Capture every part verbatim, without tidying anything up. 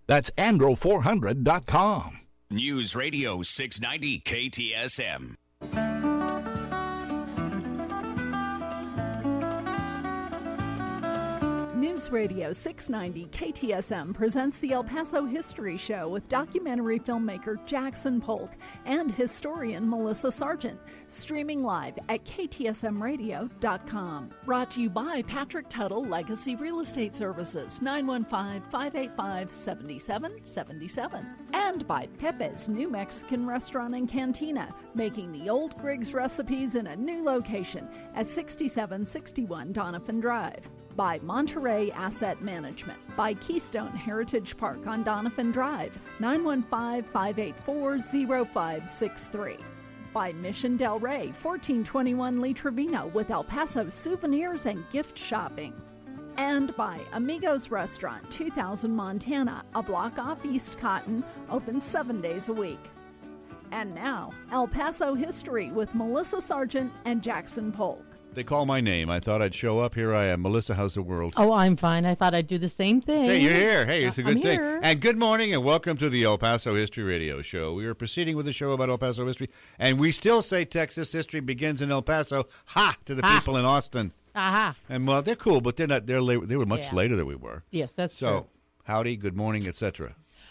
That's andro four hundred dot com. News Radio six ninety K T S M. News Radio six ninety K T S M presents the El Paso History Show with documentary filmmaker Jackson Polk and historian Melissa Sargent, streaming live at K T S M radio dot com. Brought to you by Patrick Tuttle Legacy Real Estate Services, nine one five, five eight five, seven seven seven seven. And by Pepe's New Mexican Restaurant and Cantina, making the old Griggs recipes in a new location at sixty-seven sixty-one Doniphan Drive. By Monterey Asset Management. By Keystone Heritage Park on Doniphan Drive, nine one five, five eight four, zero five six three. By Mission Del Rey, fourteen twenty-one Lee Trevino with El Paso souvenirs and gift shopping. And by Amigos Restaurant, two thousand Montana, a block off East Cotton, open seven days a week. And now, El Paso History with Melissa Sargent and Jackson Polk. They call my name. I thought I'd show up. Here I am. Melissa, how's the world? Oh, I'm fine. I thought I'd do the same thing. Hey, you're here. Hey, it's a good I'm thing. here. And good morning and welcome to the El Paso History Radio Show. We are proceeding with a show about El Paso history, and we still say Texas history begins in El Paso. Ha! To the Ha. people in Austin. Aha. And, well, they're cool, but they're not. They're late, They were much Yeah. later than we were. Yes, that's So, true. howdy, good morning, et cetera.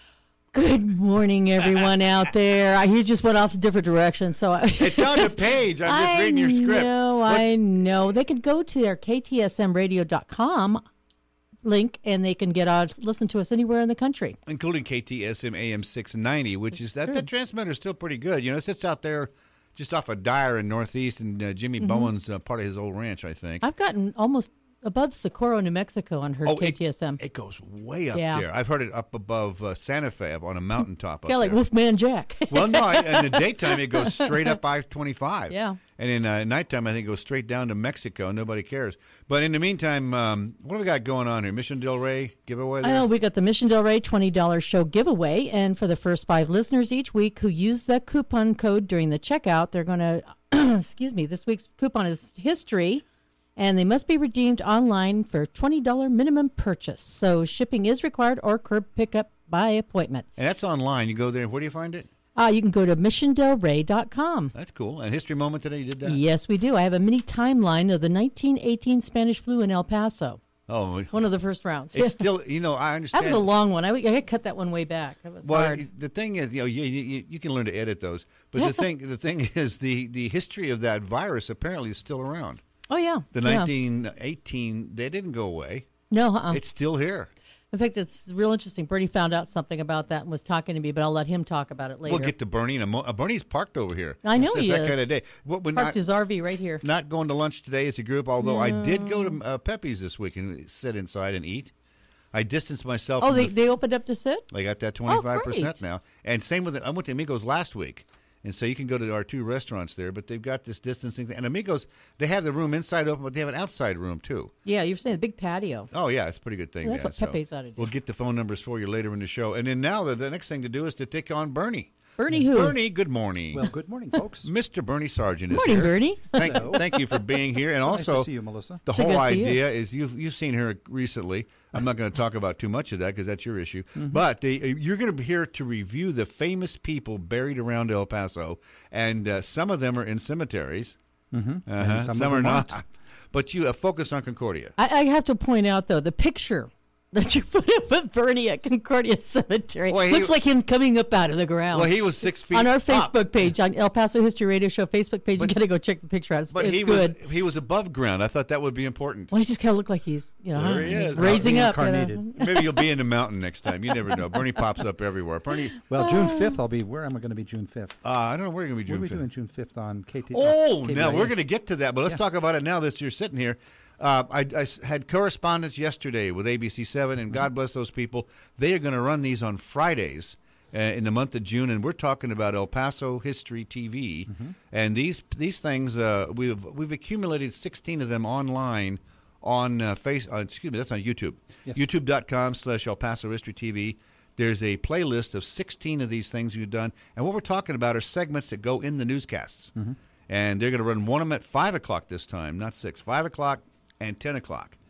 Good morning, everyone out there. I, he just went off a different direction, so I, It's on the page. I'm just I reading your script. know, What- I know. They can go to their K T S M radio dot com link, and they can get on listen to us anywhere in the country. Including K T S M A M six ninety, which is that, true. that transmitter is still pretty good. You know, it sits out there just off of Dyer in Northeast, and uh, Jimmy Mm-hmm. Bowen's uh, part of his old ranch, I think. I've gotten almost above Socorro, New Mexico, and heard Oh, K T S M. It, it goes way up Yeah. there. I've heard it up above uh, Santa Fe, up on a mountaintop. Up Yeah, like there. Wolfman Jack. Well, no, I, in the daytime it goes straight up I twenty-five. Yeah. And in uh, nighttime, I think it goes straight down to Mexico. Nobody cares. But in the meantime, um, what have we got going on here? Mission Del Rey giveaway there? Oh, we got the Mission Del Rey twenty dollars show giveaway. And for the first five listeners each week who use the coupon code during the checkout, they're going to, excuse me, this week's coupon is history. And they must be redeemed online for twenty dollars minimum purchase. So shipping is required or curb pickup by appointment. And that's online. You go there. Where do you find it? Uh, you can go to mission del rey dot com. That's cool. And History Moment today, you did that? Yes, we do. I have a mini timeline of the nineteen eighteen Spanish flu in El Paso. Oh, One of the first rounds. it's still, you know, I That understand. was a long one. I, I cut that one way back. That was Well, hard. the thing is, you know, you, you, you can learn to edit those. But the thing the thing is, the, the history of that virus apparently is still around. Oh, yeah. The yeah. nineteen eighteen, they didn't go away. No, uh-uh. It's still here. In fact, it's real interesting. Bernie found out something about that and was talking to me, but I'll let him talk about it later. We'll get to Bernie. In a mo- uh, Bernie's parked over here. I know it's, he it's that is. kind of day. Well, we're Parked not, his R V right here. not going to lunch today as a group, although I did go to uh, Pepe's this week and sit inside and eat. I distanced myself Oh, from they, the they opened up to sit? I got that twenty-five percent great. now. And same with it. I went to Amigos last week. And so you can go to our two restaurants there, but they've got this distancing thing. And Amigos, they have the room inside open, but they have an outside room, too. Yeah, you're saying the big patio. Oh, yeah, it's a pretty good thing. Well, that's yeah, what so Pepe's ought to do. We'll get the phone numbers for you later in the show. And then now the, the next thing to do is to take on Bernie. Bernie who? Bernie, good morning. Well, good morning, folks. Mister Bernie Sargent is Morning, here. Bernie. Thank, thank you for being here. And Nice also, to see you, Melissa. the It's a whole good to see you. idea is you've you've seen her recently. I'm not going to talk about too much of that because that's your issue. Mm-hmm. But the, you're going to be here to review the famous people buried around El Paso, and uh, some of them are in cemeteries. Mm-hmm. Uh-huh. And Some, some of are them not. aren't. But you uh, focus on Concordia. I, I have to point out, though, the picture that you put up with Bernie at Concordia Cemetery Well, he- looks like him coming up out of the ground. Well, he was six feet on our up. Facebook page, on El Paso History Radio Show Facebook page. But- you got to go check the picture out. It's, But it's he good. was he was above ground. I thought that would be important. Well, he just kind of looked like he's, you know, There huh, he he's is. raising up. you know. Reincarnated. Maybe you'll be in the mountain next time. You never know. Bernie pops up everywhere. Bernie, Well, June fifth, I'll be. Where am I going to be June fifth? uh, I don't know where you're going to be What are June we fifth. doing June fifth on K T? Oh, uh, K T now I A? we're going to get to that, but let's Yeah. talk about it now that you're sitting here. Uh, I, I s- had correspondence yesterday with A B C seven, and God bless those people. They are going to run these on Fridays uh, in the month of June, and we're talking about El Paso History T V. Mm-hmm. And these these things, uh, we've we've accumulated sixteen of them online on uh, face. Uh, excuse me, that's on YouTube. Yes. YouTube dot com slash El Paso History T V. There's a playlist of sixteen of these things we've done, and what we're talking about are segments that go in the newscasts. Mm-hmm. And they're going to run one of them at five o'clock this time, not six. five o'clock and ten o'clock.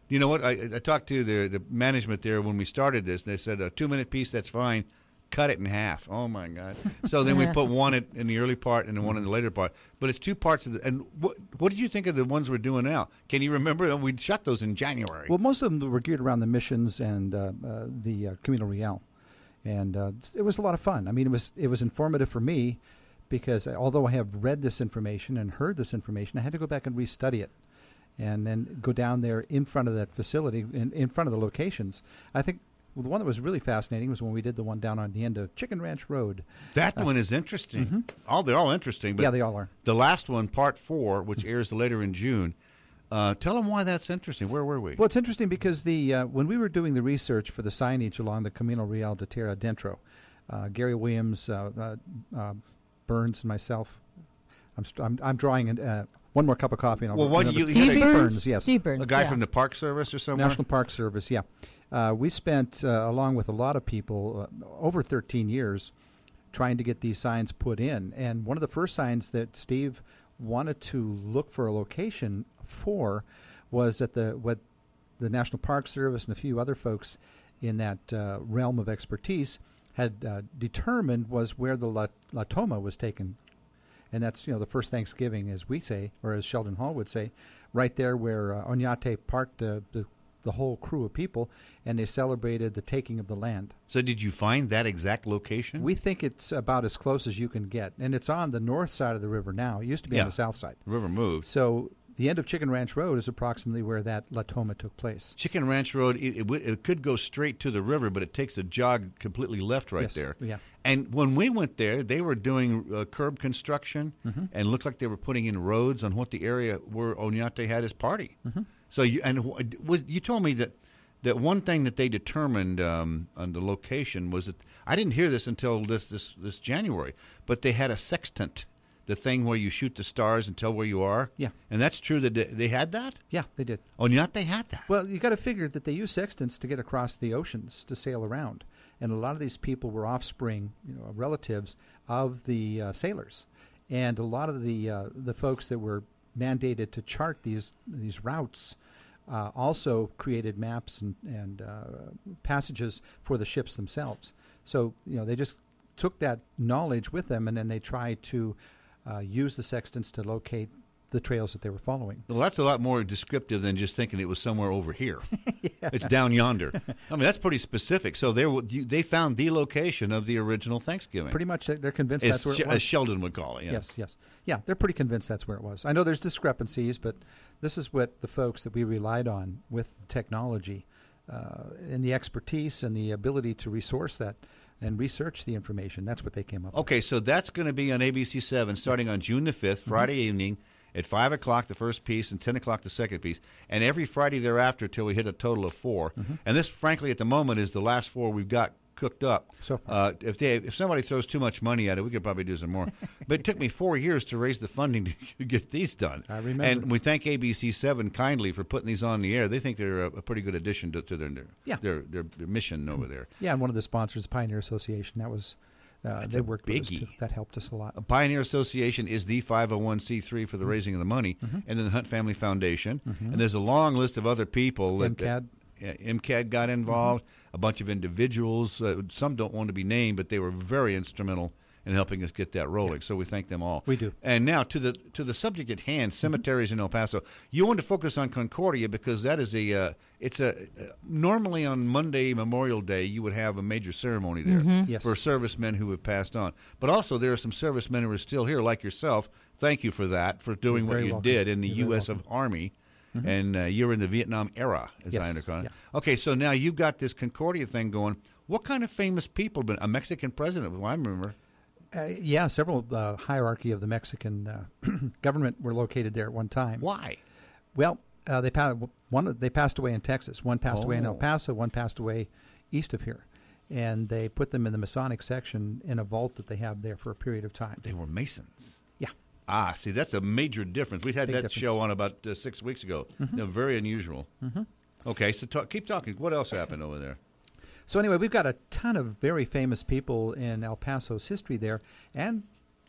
You know what? I, I talked to the the management there when we started this. They said a two minute piece, that's fine. Cut it in half. Oh my God! So then we put one in, in the early part and then one in the later part. But it's two parts of the. And what what did you think of the ones we're doing now? Can you remember? We shot those in January. Well, most of them were geared around the missions and uh, uh, the uh, Camino Real, and uh, it was a lot of fun. I mean, it was it was informative for me because although I have read this information and heard this information, I had to go back and restudy it, and then go down there in front of that facility, in, in front of the locations. I think. Well, the one that was really fascinating was when we did the one down on the end of Chicken Ranch Road. That uh, one is interesting. Mm-hmm. All they're all interesting. But yeah, they all are. The last one, part four, which airs later in June. Uh, tell them why that's interesting. Where were we? Well, it's interesting because the uh, when we were doing the research for the signage along the Camino Real de Terra Adentro, uh, Gary Williams, uh, uh, uh, Burns, and myself, I'm st- I'm, I'm drawing an, uh, one more cup of coffee. And I'll Well, what you- Steve, Steve Burns, Burns, yes, Steve Burns, a guy yeah. from the Park Service or somewhere? National Park Service, yeah. Uh, we spent, uh, along with a lot of people, uh, over thirteen years trying to get these signs put in. And one of the first signs that Steve wanted to look for a location for was at the what the National Park Service and a few other folks in that uh, realm of expertise had uh, determined was where the La, La Toma was taken. And that's, you know, the first Thanksgiving, as we say, or as Sheldon Hall would say, right there where uh, Oñate parked the, the the whole crew of people, and they celebrated the taking of the land. So did you find that exact location? We think it's about as close as you can get, and it's on the north side of the river now. It used to be Yeah. on the south side. The river moved. So the end of Chicken Ranch Road is approximately where that La Toma took place. Chicken Ranch Road, it, it, w- it could go straight to the river, but it takes a jog completely left right Yes, there. yeah. And when we went there, they were doing uh, curb construction Mm-hmm. and looked like they were putting in roads on what the area where Oñate had his party. Mm-hmm. So you and wh- was you told me that that one thing that they determined um, on the location was that I didn't hear this until this this this January, but they had a sextant, the thing where you shoot the stars and tell where you are. Yeah. And that's true that they, they had that? Yeah, they did. Oñate had that. Well, you got to figure that they use sextants to get across the oceans to sail around, and a lot of these people were offspring, you know, relatives of the uh, sailors, and a lot of the uh, the folks that were mandated to chart these these routes uh, also created maps and and uh, passages for the ships themselves. So you know they just took that knowledge with them, and then they tried to uh, use the sextants to locate the trails that they were following. Well, that's a lot more descriptive than just thinking it was somewhere over here. Yeah. It's down yonder. I mean, that's pretty specific. So they were, you- they found the location of the original Thanksgiving. Pretty much, they're convinced as, that's where Sh- it was. as Sheldon would call it. Yeah. Yes, yes. Yeah, they're pretty convinced that's where it was. I know there's discrepancies, but this is what the folks that we relied on with technology uh, and the expertise and the ability to resource that and research the information, that's what they came up with. Okay, so that's going to be on A B C seven starting on June the fifth, Friday Mm-hmm. evening at five o'clock the first piece and ten o'clock the second piece, and every Friday thereafter till we hit a total of four. Mm-hmm. And this, frankly, at the moment is the last four we've got cooked up. So far. Uh, if they, if somebody throws too much money at it, we could probably do some more. But it took me four years to raise the funding to get these done. I remember. And we thank A B C seven kindly for putting these on the air. They think they're a, a pretty good addition to, to their, their, Yeah. their, their their mission over there. Yeah, and one of the sponsors, the Pioneer Association, that was uh, That's they a worked with us biggie. too. That helped us a lot. A Pioneer Association is the five oh one c three for the raising of the money, Mm-hmm. and then the Hunt Family Foundation. And there's a long list of other people. That, M C A D. That, yeah, M C A D got involved, a bunch of individuals. Uh, some don't want to be named, but they were very instrumental in helping us get that rolling. So we thank them all. We do. And now to the to the subject at hand, cemeteries in El Paso. You want to focus on Concordia because that is a uh, it's a uh, normally on Monday Memorial Day you would have a major ceremony there Yes. for servicemen who have passed on. But also there are some servicemen who are still here, like yourself. Thank you for that, for doing You're what very you welcome. did in the You're very U S of Army. And uh, you're in the Vietnam era, as Yes, I understand it. yeah. Okay, so now you've got this Concordia thing going. What kind of famous people? Been a Mexican president? Well, I remember. Uh, yeah, several uh, hierarchy of the Mexican uh, government were located there at one time. Why? Well, uh, they pa- one they passed away in Texas. One passed away in El Oh. Paso. One passed away east of here, and they put them in the Masonic section in a vault that they have there for a period of time. They were Masons. Yeah, Ah, see, that's a major difference. We had Big that difference. show on about uh, six weeks ago. They're very unusual. Mm-hmm. Okay, so talk, keep talking. What else happened over there? So anyway, we've got a ton of very famous people in El Paso's history there, and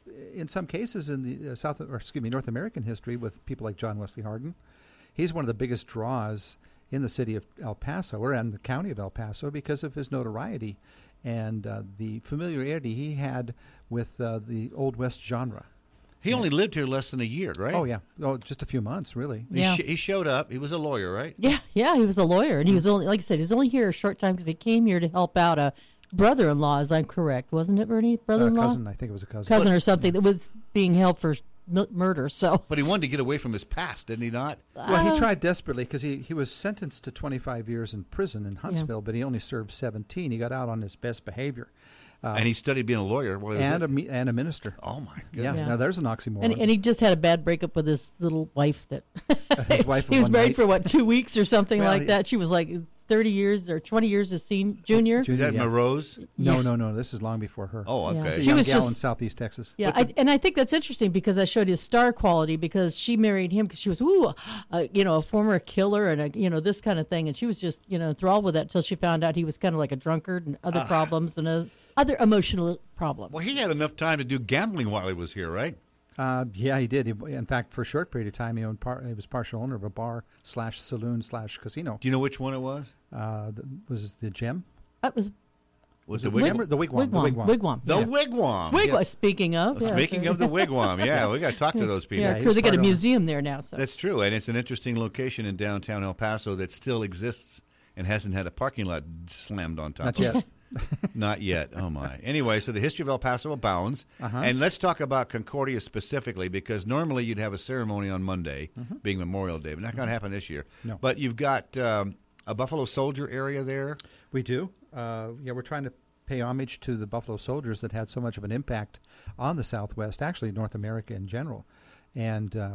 in some cases in the uh, South, or excuse me, North American history with people like John Wesley Hardin. He's one of the biggest draws in the city of El Paso, or in the county of El Paso, because of his notoriety and uh, the familiarity he had with uh, the Old West genre. He only lived here less than a year, right? Oh, yeah. Oh, just a few months, really. He, Yeah. sh- he showed up. He was a lawyer, right? Yeah, yeah, he was a lawyer, and he was only, like I said, he was only here a short time because he came here to help out a brother-in-law, as I'm correct, wasn't it, Bernie? Uh, Brother-in-law, cousin, I think it was a cousin. cousin or something that was being held for m- murder. So But he wanted to get away from his past, didn't he not? Well, he Uh, tried desperately because he, he was sentenced to twenty-five years in prison in Huntsville, but he only served seventeen. He got out on his best behavior. Uh, and he studied being a lawyer. What is and it? a, mi- and a minister. Oh, my Yeah, goodness. Yeah. now there's an oxymoron. and, and he just had a bad breakup with his little wife. That His wife he of was one married night. for what two weeks or something Well, like he- that. She was like thirty years or twenty years as sen- junior. Junior, Is that yeah. Morose? No, Yeah. no, no. This is long before her. Oh, Yeah. okay. It's a She young was gal just- in Southeast Texas. Yeah, I, and I think that's interesting because I showed his star quality because she married him because she was, ooh, uh, you know, a former killer and, a, you know, this kind of thing. And she was just, you know, enthralled with that until she found out he was kind of like a drunkard and other problems and uh, other emotional problems. Well, he had enough time to do gambling while he was here, right? Uh, yeah, he did. He, in fact, for a short period of time, he owned par- he was partial owner of a bar slash saloon slash casino. Do you know which one it was? Uh, the, was it the Gem? That was Was it the Wig- Wigwam? the Wigwam? Wigwam. The Wigwam. Wigwam. The yeah. Wigwam. Wigwam. Yes. Speaking of. yeah, Speaking so- of the Wigwam, yeah, we got to talk to those people. Yeah, he because was they got a part of- museum there now. So That's true, and it's an interesting location in downtown El Paso that still exists and hasn't had a parking lot slammed on top Not of yet. it. Not yet. Oh, my. Anyway, so the history of El Paso abounds. Uh-huh. And let's talk about Concordia specifically, because normally you'd have a ceremony on Monday, Mm-hmm. being Memorial Day, but not going to happen this year. No. But you've got um, a Buffalo Soldier area there. We do. Uh, yeah, we're trying to pay homage to the Buffalo Soldiers that had so much of an impact on the Southwest, actually North America in general. And uh,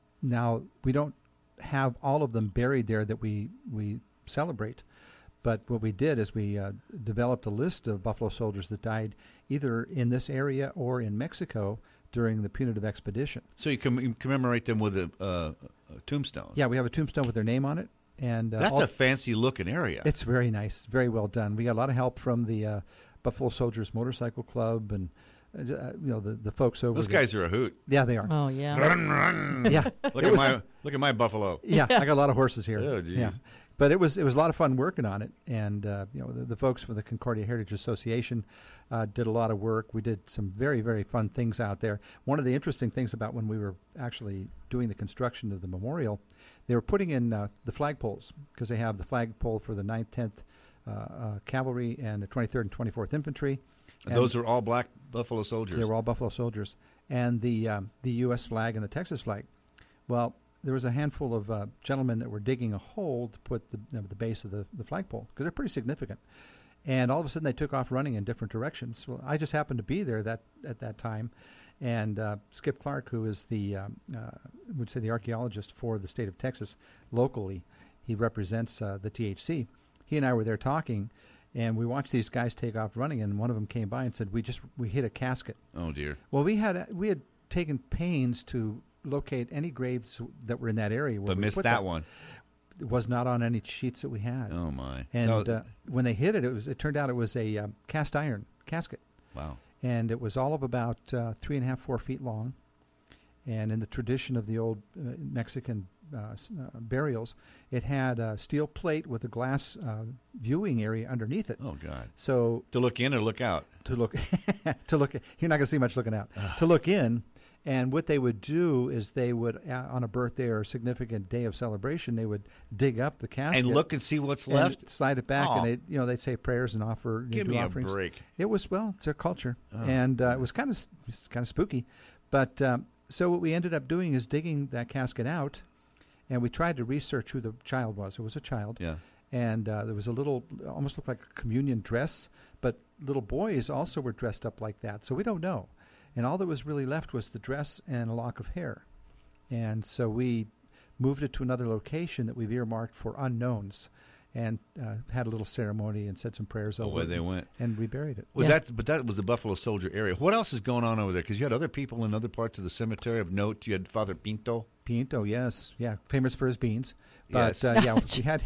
now we don't have all of them buried there that we, we celebrate. But what we did is we uh, developed a list of Buffalo Soldiers that died either in this area or in Mexico during the punitive expedition. So you com- commemorate them with a, uh, a tombstone. Yeah, we have a tombstone with their name on it. And uh, That's all- a fancy-looking area. It's very nice, very well done. We got a lot of help from the uh, Buffalo Soldiers Motorcycle Club and uh, you know the, the folks over Those there. guys are a hoot. Yeah, they are. oh yeah, Run, run. Yeah, Look It at was- my look at my buffalo. yeah. I got a lot of horses here. Oh, geez. Yeah, but it was it was a lot of fun working on it, and uh, you know the, the folks from the Concordia Heritage Association uh, did a lot of work. We did some very very fun things out there. One of the interesting things about when we were actually doing the construction of the memorial, they were putting in uh, the flagpoles because they have the flagpole for the ninth, tenth uh, uh, Cavalry and the twenty-third and twenty-fourth Infantry. And those are all black Buffalo Soldiers. They were all Buffalo Soldiers, and the um, the U S flag and the Texas flag. Well, there was a handful of uh, gentlemen that were digging a hole to put the you know, the base of the, the flagpole because they're pretty significant. And all of a sudden, they took off running in different directions. Well, I just happened to be there that at that time, and uh, Skip Clark, who is the um, uh, would say the archaeologist for the state of Texas locally, he represents uh, the T H C. He and I were there talking. And we watched these guys take off running, and one of them came by and said, "We just we hit a casket." Oh dear. Well, we had we had taken pains to locate any graves that were in that area, where But we missed put that them. one. It was not on any sheets that we had. Oh my. And So- uh, when they hit it, it was it turned out it was a um, cast iron casket, wow. and it was all of about uh, three and a half, four feet long. And in the tradition of the old uh, Mexican uh, s- uh, burials, it had a steel plate with a glass uh, viewing area underneath it. Oh God. So To look in or look out. to look to look you're not going to see much looking out to look in, and what they would do is they would uh, on a birthday or a significant day of celebration, they would dig up the casket And look and see what's and left. slide it back, Aw. and they you know they'd say prayers and offer Give do me a offerings. break. It was well, it's their culture, Oh. and uh, it was kind of kind of spooky, but um, so what we ended up doing is digging that casket out, and we tried to research who the child was. It was a child. Yeah. And uh, there was a little, almost looked like a communion dress, but little boys also were dressed up like that. So we don't know. And all that was really left was the dress and a lock of hair. And so we moved it to another location that we've earmarked for unknowns, and uh, had a little ceremony and said some prayers Oh, over where it, they went. and reburied it. Well, Yeah. that, but that was the Buffalo Soldier area. What else is going on over there? Because you had other people in other parts of the cemetery of note. You had Father Pinto. Pinto, yes, yeah, famous for his beans. But Yes. uh, yeah, we had,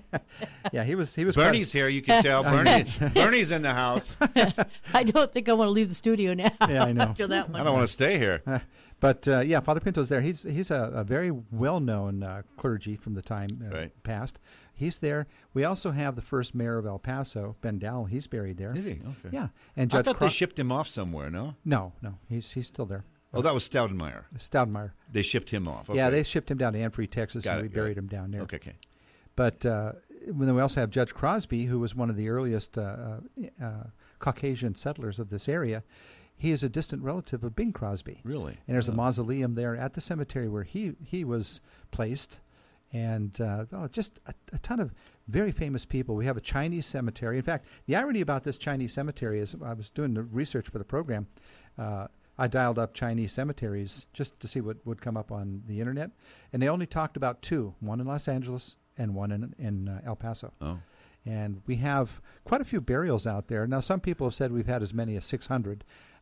yeah, he was he was part of- Bernie's here. You can tell. Bernie, Bernie's in the house. I don't think I want to leave the studio now. Yeah, I know. After that one. I don't want to stay here. Uh, but uh, yeah, Father Pinto's there. He's he's a, a very well known uh, clergy from the time uh, Right. past. He's there. We also have the first mayor of El Paso, Ben Dowell. He's buried there. Is he? Okay. Yeah. And I Judge thought Cro- they shipped him off somewhere, no? No, no. He's he's still there. Oh, that was Staudenmeyer. Stoudemire. They shipped him off. Okay. Yeah, they shipped him down to Anfree, Texas, Got and it, we got buried it. him down there. Okay, okay. But uh, then we also have Judge Crosby, who was one of the earliest uh, uh, uh, Caucasian settlers of this area. He is a distant relative of Bing Crosby. Really? And there's Oh. a mausoleum there at the cemetery where he, he was placed. And uh, oh, just a, a ton of very famous people. We have a Chinese cemetery. In fact, the irony about this Chinese cemetery is I was doing the research for the program. Uh, I dialed up Chinese cemeteries just to see what would come up on the internet. And they only talked about two, one in Los Angeles and one in, in uh, El Paso. Oh. And we have quite a few burials out there. Now, some people have said we've had as many as six hundred.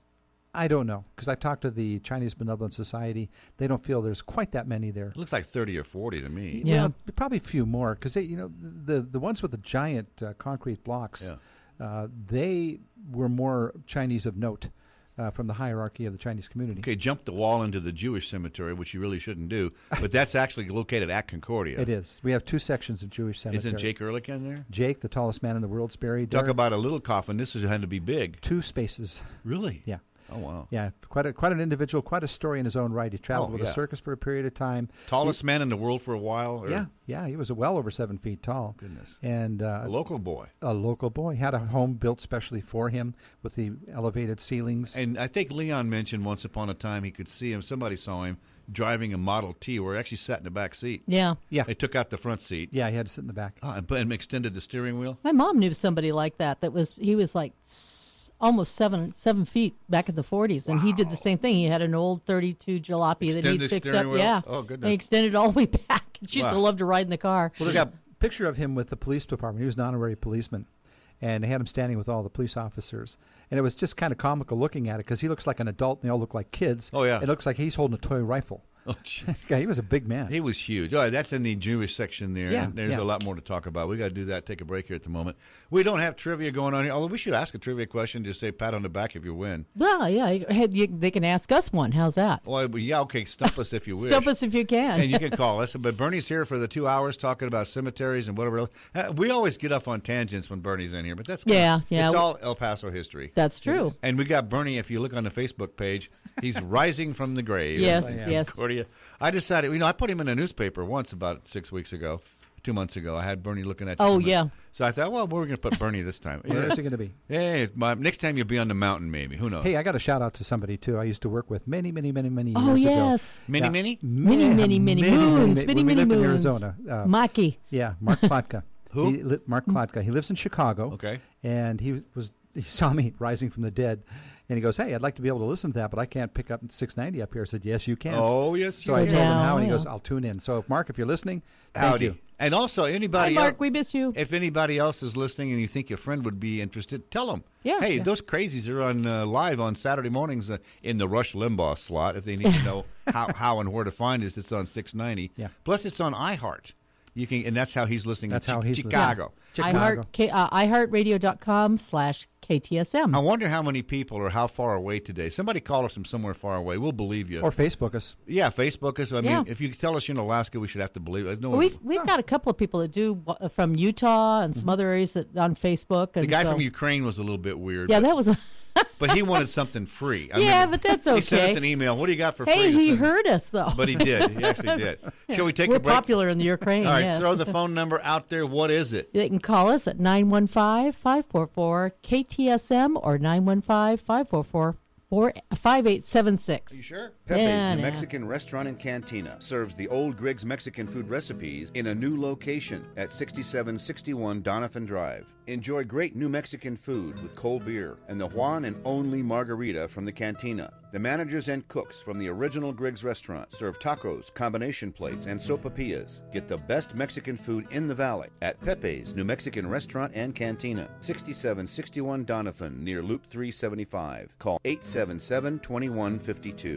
I don't know, because I've talked to the Chinese Benevolent Society. They don't feel there's quite that many there. It looks like thirty or forty to me. Yeah. Well, probably a few more, because you know the the ones with the giant uh, concrete blocks, Yeah. uh, they were more Chinese of note uh, from the hierarchy of the Chinese community. Okay, jump the wall into the Jewish cemetery, which you really shouldn't do, but that's actually located at Concordia. It is. We have two sections of Jewish cemetery. Isn't Jake Ehrlich in there? Jake, the tallest man in the world, is buried Talk there. about a little coffin. This was, had to be big. Two spaces. Really? Yeah. Oh, wow. Yeah, quite a quite an individual, quite a story in his own right. He traveled Oh, with yeah. a circus for a period of time. Tallest man in the world for a while? Or Yeah, yeah, he was well over seven feet tall. Goodness. And uh, A local boy. a local boy had a home built specially for him with the elevated ceilings. And I think Leon mentioned once upon a time he could see him, somebody saw him driving a Model T where he actually sat in the back seat. Yeah. Yeah, They took out the front seat yeah, he had to sit in the back. oh, and, put- and extended the steering wheel. My mom knew somebody like that. That was he was like s- almost seven seven feet back in the forties, and he did the same thing. He had an old thirty-two jalopy that Extended he fixed steering up. wheel? Yeah. Oh, goodness. And he extended all the way back. She used to Wow. love to ride in the car. Well, there's a picture of him with the police department. He was an honorary policeman, and they had him standing with all the police officers. And it was just kind of comical looking at it because he looks like an adult and they all look like kids. Oh, yeah. It looks like he's holding a toy rifle. Oh, jeez. This guy, he was a big man. He was huge. All right, that's in the Jewish section there. Yeah, and there's yeah. a lot more to talk about. We got to do that. Take a break here at the moment. We don't have trivia going on here, although we should ask a trivia question. Just say pat on the back if you win. Well, yeah, you- hey, you- they can ask us one. How's that? Well, yeah, okay, stump us if you wish. Stump us if you can. And you can call us. But Bernie's here for the two hours talking about cemeteries and whatever else. Uh, We always get off on tangents when Bernie's in here, but that's good. Yeah, yeah. It's all El Paso history. That's true. And we got Bernie, if you look on the Facebook page, he's rising from the grave. Yes, I am. yes. Concordia. I decided, you know, I put him in a newspaper once about six weeks ago, two months ago. I had Bernie looking at. Oh, you. yeah. So I thought, well, we're going to put Bernie this time. Where is he going to be? Hey, my, next time you'll be on the mountain, maybe. Who knows? Hey, I got a shout out to somebody too. I used to work with many, many, many, many years Oh, ago. yes. mini, Yeah. mini? Many, Yeah, many, many moons. Many, when we many lived moons. in Arizona. Uh, Maki. Yeah, Mark Klatka. Who? He li- Mark Klatka. He lives in Chicago. Okay. And he was he saw me rising from the dead, and he goes, "Hey, I'd like to be able to listen to that, but I can't pick up six ninety up here." I said, "Yes, you can." Oh, yes, So you I can. told him Yeah, how, and he yeah. goes, "I'll tune in." So, Mark, if you're listening, thank Howdy. you. And also, Hi, anybody Mark. else, We miss you. if anybody else is listening and you think your friend would be interested, tell them. Yeah, Hey, yeah. those crazies are on uh, live on Saturday mornings uh, in the Rush Limbaugh slot. If they need to know how, how and where to find us, it's on six ninety. Yeah. Plus, it's on iHeart. You can, and that's how he's listening. That's in how Chi- he's listening. Chicago. Chicago. iHeart, K, uh, iHeartRadio.com slash KTSM. I wonder how many people are how far away today. Somebody call us from somewhere far away. We'll believe you. Or Facebook us. yeah, Facebook us. I Yeah. mean, if you tell us you're in Alaska, we should have to believe it. No one- We've we've got a couple of people that do uh, from Utah and some other areas that on Facebook. And the guy so- from Ukraine was a little bit weird. Yeah, but, that was. A, but he wanted something free. I Yeah, remember but that's He sent okay. us an email. What do you got for free? hey, to he send- heard us though. But he did. He actually did. Shall we take We're a break? popular in the Ukraine. All right, yes. throw the phone number out there. What is it? They can call us at nine one five, five four four, K T S M or nine one five, five four four, five eight seven six. Sure. Pepe's Yeah, New nah. Mexican Restaurant and Cantina serves the old Griggs Mexican food recipes in a new location at sixty-seven sixty-one Donovan Drive. Enjoy great New Mexican food with cold beer and the Juan and only margarita from the Cantina. The managers and cooks from the original Griggs restaurant serve tacos, combination plates, and sopapillas. Get the best Mexican food in the valley at Pepe's New Mexican Restaurant and Cantina, sixty-seven sixty-one Donovan near Loop three seventy-five. Call eight seven seven, two one five two.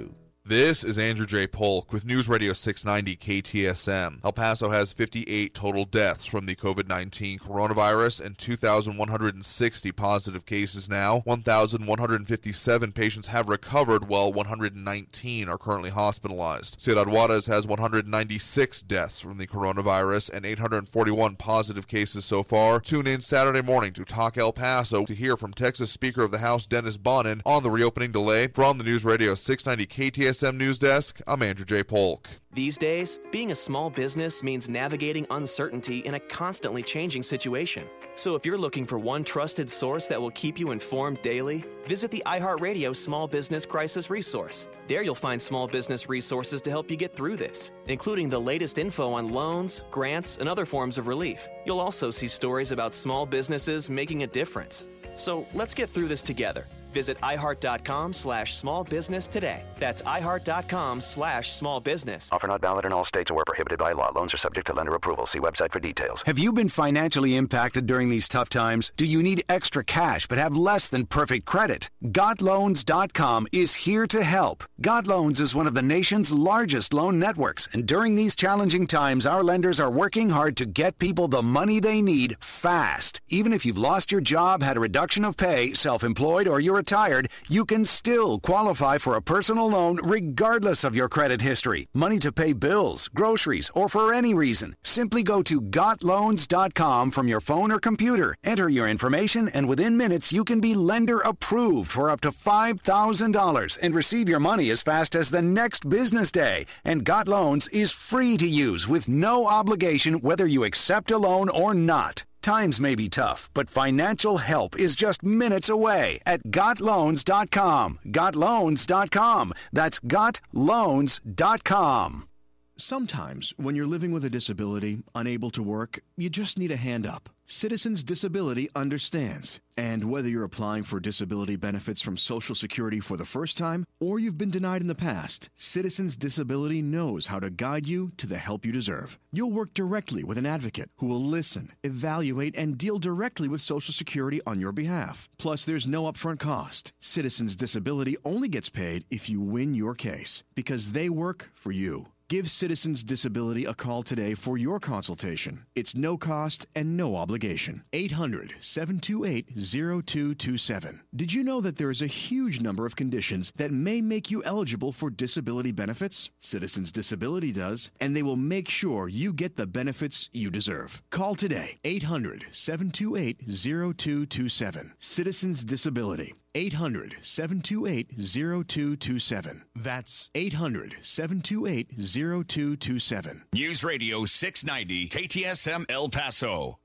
This is Andrew J. Polk with News Radio six ninety K T S M. El Paso has fifty-eight total deaths from the COVID nineteen coronavirus and two thousand one hundred sixty positive cases now. one thousand one hundred fifty-seven patients have recovered, while one hundred nineteen are currently hospitalized. Ciudad Juarez has one hundred ninety-six deaths from the coronavirus and eight hundred forty-one positive cases so far. Tune in Saturday morning to Talk El Paso to hear from Texas Speaker of the House Dennis Bonnen on the reopening delay. From the News Radio six ninety K T S M News Desk, I'm Andrew J. Polk. These days, being a small business means navigating uncertainty in a constantly changing situation. So if you're looking for one trusted source that will keep you informed daily, visit the iHeartRadio Small Business Crisis Resource. There you'll find small business resources to help you get through this, including the latest info on loans, grants, and other forms of relief. You'll also see stories about small businesses making a difference. So let's get through this together. Visit iHeart.com slash small business today. That's iHeart.com slash small business. Offer not valid in all states or where prohibited by law. Loans are subject to lender approval. See website for details. Have you been financially impacted during these tough times? Do you need extra cash but have less than perfect credit? Got Loans dot com is here to help. Got Loans is one of the nation's largest loan networks, and during these challenging times, our lenders are working hard to get people the money they need fast. Even if you've lost your job, had a reduction of pay, self-employed, or you're retired, you can still qualify for a personal loan regardless of your credit history, money to pay bills, groceries, or for any reason. Simply go to Got Loans dot com from your phone or computer, enter your information, and within minutes you can be lender approved for up to five thousand dollars and receive your money as fast as the next business day. And Got Loans is free to use with no obligation whether you accept a loan or not. Times may be tough, but financial help is just minutes away at Got Loans dot com. Got Loans dot com. That's Got Loans dot com. Sometimes, when you're living with a disability, unable to work, you just need a hand up. Citizens Disability understands. And whether you're applying for disability benefits from Social Security for the first time or you've been denied in the past, Citizens Disability knows how to guide you to the help you deserve. You'll work directly with an advocate who will listen, evaluate, and deal directly with Social Security on your behalf. Plus, there's no upfront cost. Citizens Disability only gets paid if you win your case, because they work for you. Give Citizens Disability a call today for your consultation. It's no cost and no obligation. eight hundred, seven two eight, zero two two seven. Did you know that there is a huge number of conditions that may make you eligible for disability benefits? Citizens Disability does, and they will make sure you get the benefits you deserve. Call today, eight hundred, seven two eight, zero two two seven. Citizens Disability. eight hundred, seven two eight, zero two two seven. That's eight hundred, seven two eight, zero two two seven. News Radio six ninety K T S M El Paso.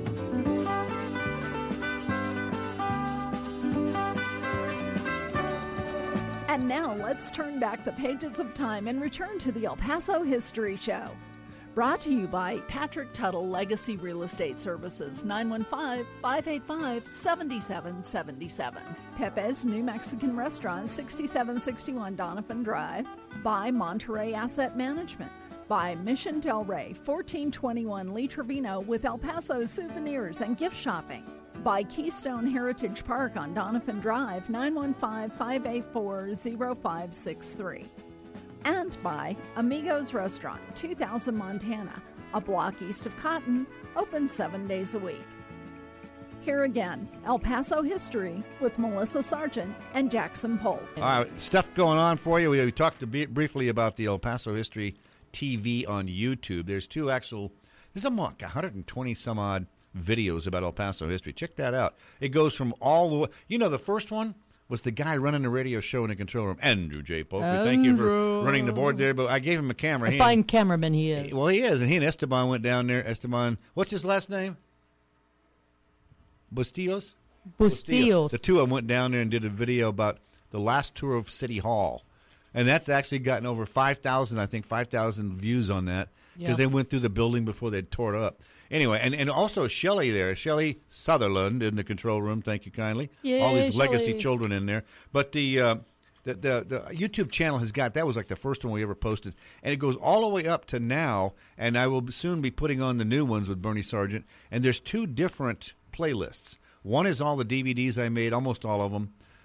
And now let's turn back the pages of time and return to the El Paso History Show. Brought to you by Patrick Tuttle Legacy Real Estate Services, nine one five, five eight five, seven seven seven seven. Pepe's New Mexican Restaurant, sixty-seven sixty-one Donovan Drive. By Monterey Asset Management. By Mission Del Rey, fourteen twenty-one Lee Trevino with El Paso souvenirs and gift shopping. By Keystone Heritage Park on Donovan Drive, nine one five, five eight four, zero five six three. And by Amigos Restaurant, two thousand Montana, a block east of Cotton, open seven days a week. Here again, El Paso History with Melissa Sargent and Jackson Polk. All right, stuff going on for you. We, we talked a bit briefly about the El Paso History T V on YouTube. There's two actual, there's a like one hundred twenty some odd videos about El Paso history. Check that out. It goes from all the way, you know, the first one was the guy running the radio show in the control room, Andrew J. Polk. We thank you for running the board there, but I gave him a camera. A he fine and, cameraman he is. Well, he is, and he and Esteban went down there. Esteban, what's his last name? Bustillos? Bustillos. The two of them went down there and did a video about the last tour of City Hall. And that's actually gotten over five thousand, I think, five thousand views on that because yep. they went through the building before they tore it up. Anyway, and, and also Shelley there, Shelley Sutherland in the control room. Thank you kindly. Yay, all these Shelley. legacy children in there. But the, uh, the the the YouTube channel has got, that was like the first one we ever posted, and it goes all the way up to now. And I will soon be putting on the new ones with Bernie Sargent. And there's two different playlists. One is all the D V Ds I made, almost all of them.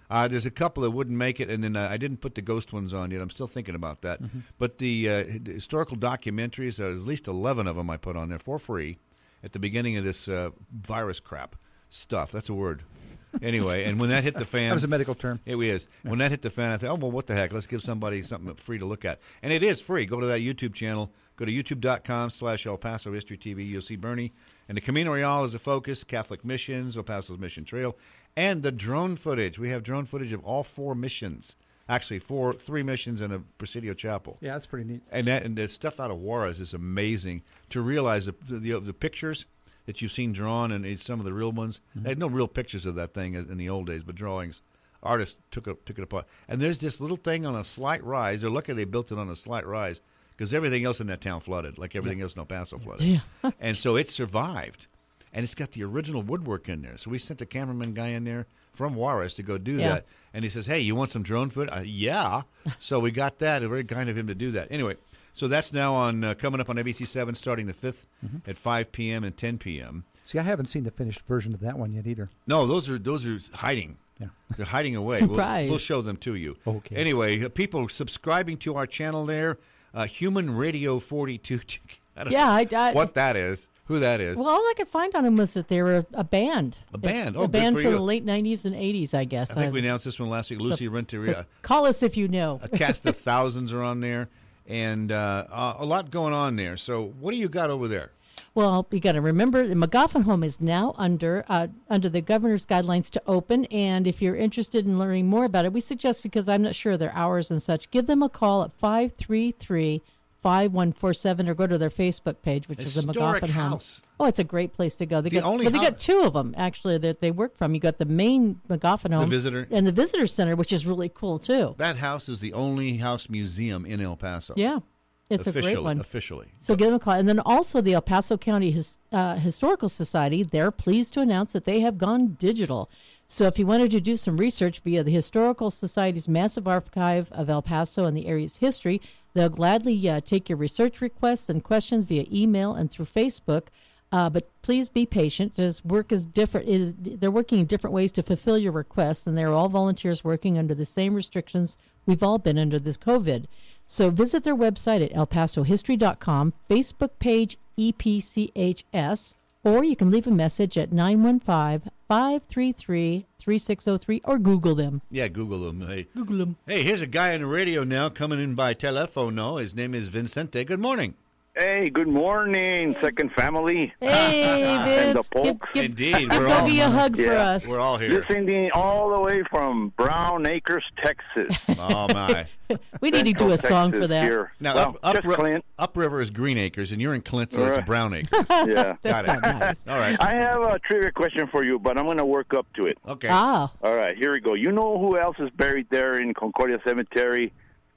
Uh, there's a couple that wouldn't make it, and then uh, I didn't put the ghost ones on yet. I'm still thinking about that. Mm-hmm. But the uh, historical documentaries, uh, at least eleven of them I put on there for free at the beginning of this uh, virus crap stuff. That's a word. Anyway, and when that hit the fan... That was a medical term. It is. Yeah. When that hit the fan, I thought, oh, well, what the heck? Let's give somebody something free to look at. And it is free. Go to that YouTube channel. Go to youtube.com slash El Paso History T V. You'll see Bernie. And the Camino Real is the focus, Catholic missions, El Paso's Mission Trail, and the drone footage. We have drone footage of all four missions. Actually, four, three missions in a Presidio Chapel. Yeah, that's pretty neat. And that and the stuff out of Juarez is amazing to realize the the, the pictures that you've seen drawn and it's some of the real ones. Mm-hmm. There's no real pictures of that thing in the old days, but drawings. Artists took it, took it apart. And there's this little thing on a slight rise. They're lucky they built it on a slight rise because everything else in that town flooded, like everything yeah. else in El Paso flooded. Yeah. And so it survived. And it's got the original woodwork in there. So we sent a cameraman guy in there from Juarez to go do yeah. that. And he says, hey, you want some drone footage? Uh, yeah. So we got that. Very kind of him to do that. Anyway, so that's now on uh, coming up on A B C seven starting the fifth mm-hmm. at five p.m. and ten p.m. See, I haven't seen the finished version of that one yet either. No, those are those are hiding. Yeah. They're hiding away. Surprise. We'll, we'll show them to you. Okay. Anyway, uh, people subscribing to our channel there, uh, Human Radio forty-two. I don't yeah, know I, I, what that is, who that is. Well, all I could find on them was that they were a band. A band. A, oh, a band for from you. the late nineties and eighties, I guess. I think I, we announced this one last week. Lucy so, Renteria. So call us if you know. A cast of thousands are on there, and uh, uh, a lot going on there. So what do you got over there? Well, you got to remember the McGoffin Home is now under uh, under the governor's guidelines to open, and if you're interested in learning more about it, we suggest, because I'm not sure of their hours and such, give them a call at five three three, five one four seven or go to their Facebook page, which Historic is the McGoffin house. Home. Oh, it's a great place to go. They the got, only well, they house. got two of them actually that they work from. You got the main McGoffin Home, the visitor, and the visitor center, which is really cool too. That house is the only house museum in El Paso. Yeah. It's officially, a great one. Officially. So give them a call. And then also the El Paso County His, uh, Historical Society, they're pleased to announce that they have gone digital. So if you wanted to do some research via the Historical Society's massive archive of El Paso and the area's history, they'll gladly uh, take your research requests and questions via email and through Facebook. Uh, but please be patient, because work is different. Is they're working in different ways to fulfill your requests, and they're all volunteers working under the same restrictions we've all been under this COVID. So visit their website at el paso history dot com, Facebook page E P C H S, or you can leave a message at nine one five, five three three, three six zero three or Google them. Yeah, Google them. Hey. Google them. Hey, here's a guy on the radio now coming in by telefono. His name is Vincente. Good morning. Hey, good morning, Second Family. Hey, and Vince. the Polk. Give, give, Indeed. We're We're all, all, give me a hug yeah, for us. We're all here. Listening all the way from Brown Acres, Texas. Oh, my. We need to do a song Texas for that. Here. Now, well, up, up, just ri- Clint. upriver is Green Acres, and you're in Clint, so Right. it's Brown Acres. Yeah. That's Got not it. nice. All right. I have a trivia question for you, but I'm going to work up to it. Okay. Ah. All right, here we go. You know who else is buried there in Concordia Cemetery?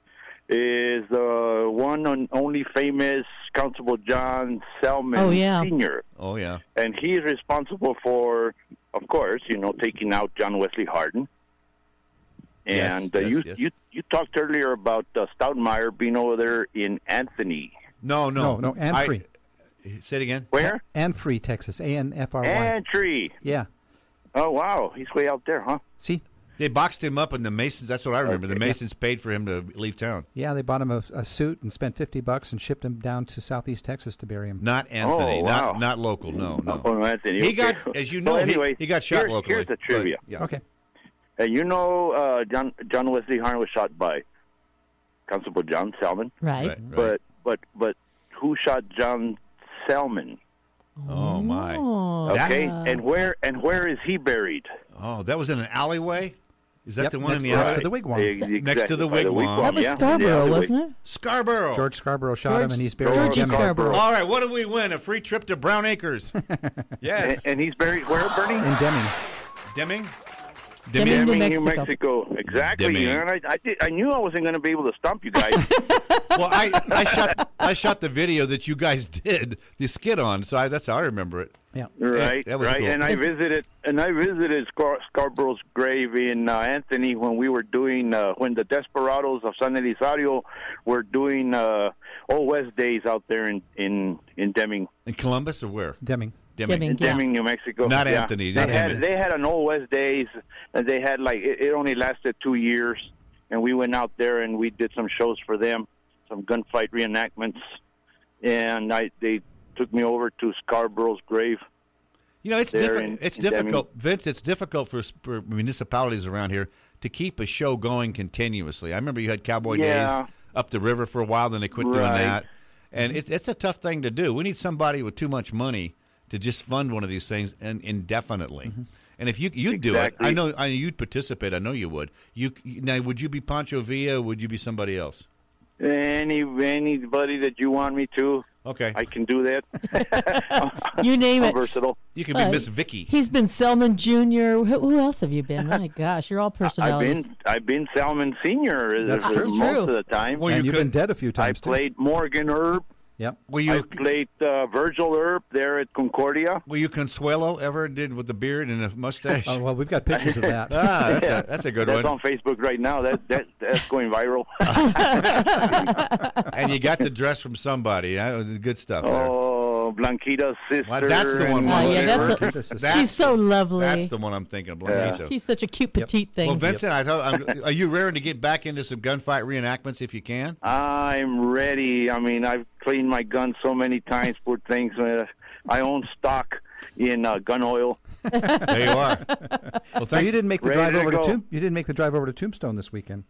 Is the one and only famous Constable John Selman Oh, yeah. Senior Oh, yeah. And he's responsible for, of course, you know, taking out John Wesley Hardin. Yes, And uh, yes, you, yes. you you talked earlier about uh, Stoudemire being over there in Anthony. No, no. No, no, Anfrey. I, say it again. Where? Anfrey, Texas. A N F R Y. Antry. Yeah. Oh, wow. He's way out there, huh? See? They boxed him up, and the Masons, that's what I remember. Okay. The Masons paid for him to leave town. Yeah, they bought him a, a suit and spent fifty bucks and shipped him down to Southeast Texas to bury him. Not Anthony. Oh, wow. Not not local. No, no. Oh, Anthony. He okay. got, as you know, well, anyway, he, he got shot here, locally. Here's the trivia. But, yeah. Okay. And you know uh, John John Wesley Hardin was shot by Constable John Selman. Right. Right, right. But but but who shot John Selman? Oh, my. Oh. Okay, That- and where and where is he buried? Oh, that was in an alleyway? Is that Yep, the one in next- the next alley? to the wigwam. Exactly, Next to the by wigwam. That was yeah, Scarborough, yeah, wasn't it? Scarborough. George Scarborough shot George- him, and he's buried George in Scarborough. All right, what do we win? A free trip to Brown Acres. Yes. And, and he's buried where, Bernie? in Deming. Deming? Deming, New Deming, Mexico. New Mexico. Exactly. Deming. And I, I, did, I knew I wasn't going to be able to stump you guys. Well, I, I shot I shot the video that you guys did the skit on, so I, that's how I remember it. Yeah. Right, that was right. cool. And I visited, and I visited Scar- Scarborough's grave in uh, Anthony when we were doing, uh, when the Desperados of San Elizario were doing uh, Old West days out there in in in Deming. In Columbus or where? Deming. Deming. in Deming, New Mexico. Not Yeah. Anthony. They Not had him. they had an Old West days, and they had like it, it only lasted two years, and we went out there and we did some shows for them, some gunfight reenactments, and I they took me over to Scarborough's grave. You know, it's there diffi- in- it's in Deming. difficult, Vince. It's difficult for, for municipalities around here to keep a show going continuously. I remember you had Cowboy Yeah. Days up the river for a while, then they quit doing Right. that, and it's it's a tough thing to do. We need somebody with too much money to just fund one of these things and indefinitely. Mm-hmm. And if you you'd do it, Exactly. I know I, you'd participate. I know you would. You now would you be Pancho Villa? Or would you be somebody else? Any anybody that you want me to, Okay, I can do that. You name I'm it. versatile. you can be Uh, Miss Vicky. He's been Selman Junior Who, who else have you been? My gosh, you're all I've personalities. been I've been Salmon Senior That's uh, true. most True. of the time. Well, and you you've could- been dead a few I times, too. played Morgan Herb. Yep. Were I you played uh, Virgil Earp there at Concordia. were you Consuelo ever did with the beard and a mustache? Oh, well, we've got pictures of that. Ah, that's, a, that's a good That's one. on Facebook right now. That that that's going viral. And you got the dress from somebody. That was good stuff. There. Oh, Blanquita's sister. Well, that's the one. and- Oh, yeah, that's a- Blanquita's sister. That's She's so the- lovely. That's the one I'm thinking of. Blanquita. She's such a cute petite thing. Well, Vincent, I thought, I'm, are you raring to get back into some gunfight reenactments if you can? I'm ready. I mean, I've cleaned my gun so many times for things. Uh, I own stock in uh, gun oil. There you are. Well, So you didn't make the Ready drive to over to go. Tomb- you didn't make the drive over to Tombstone this weekend.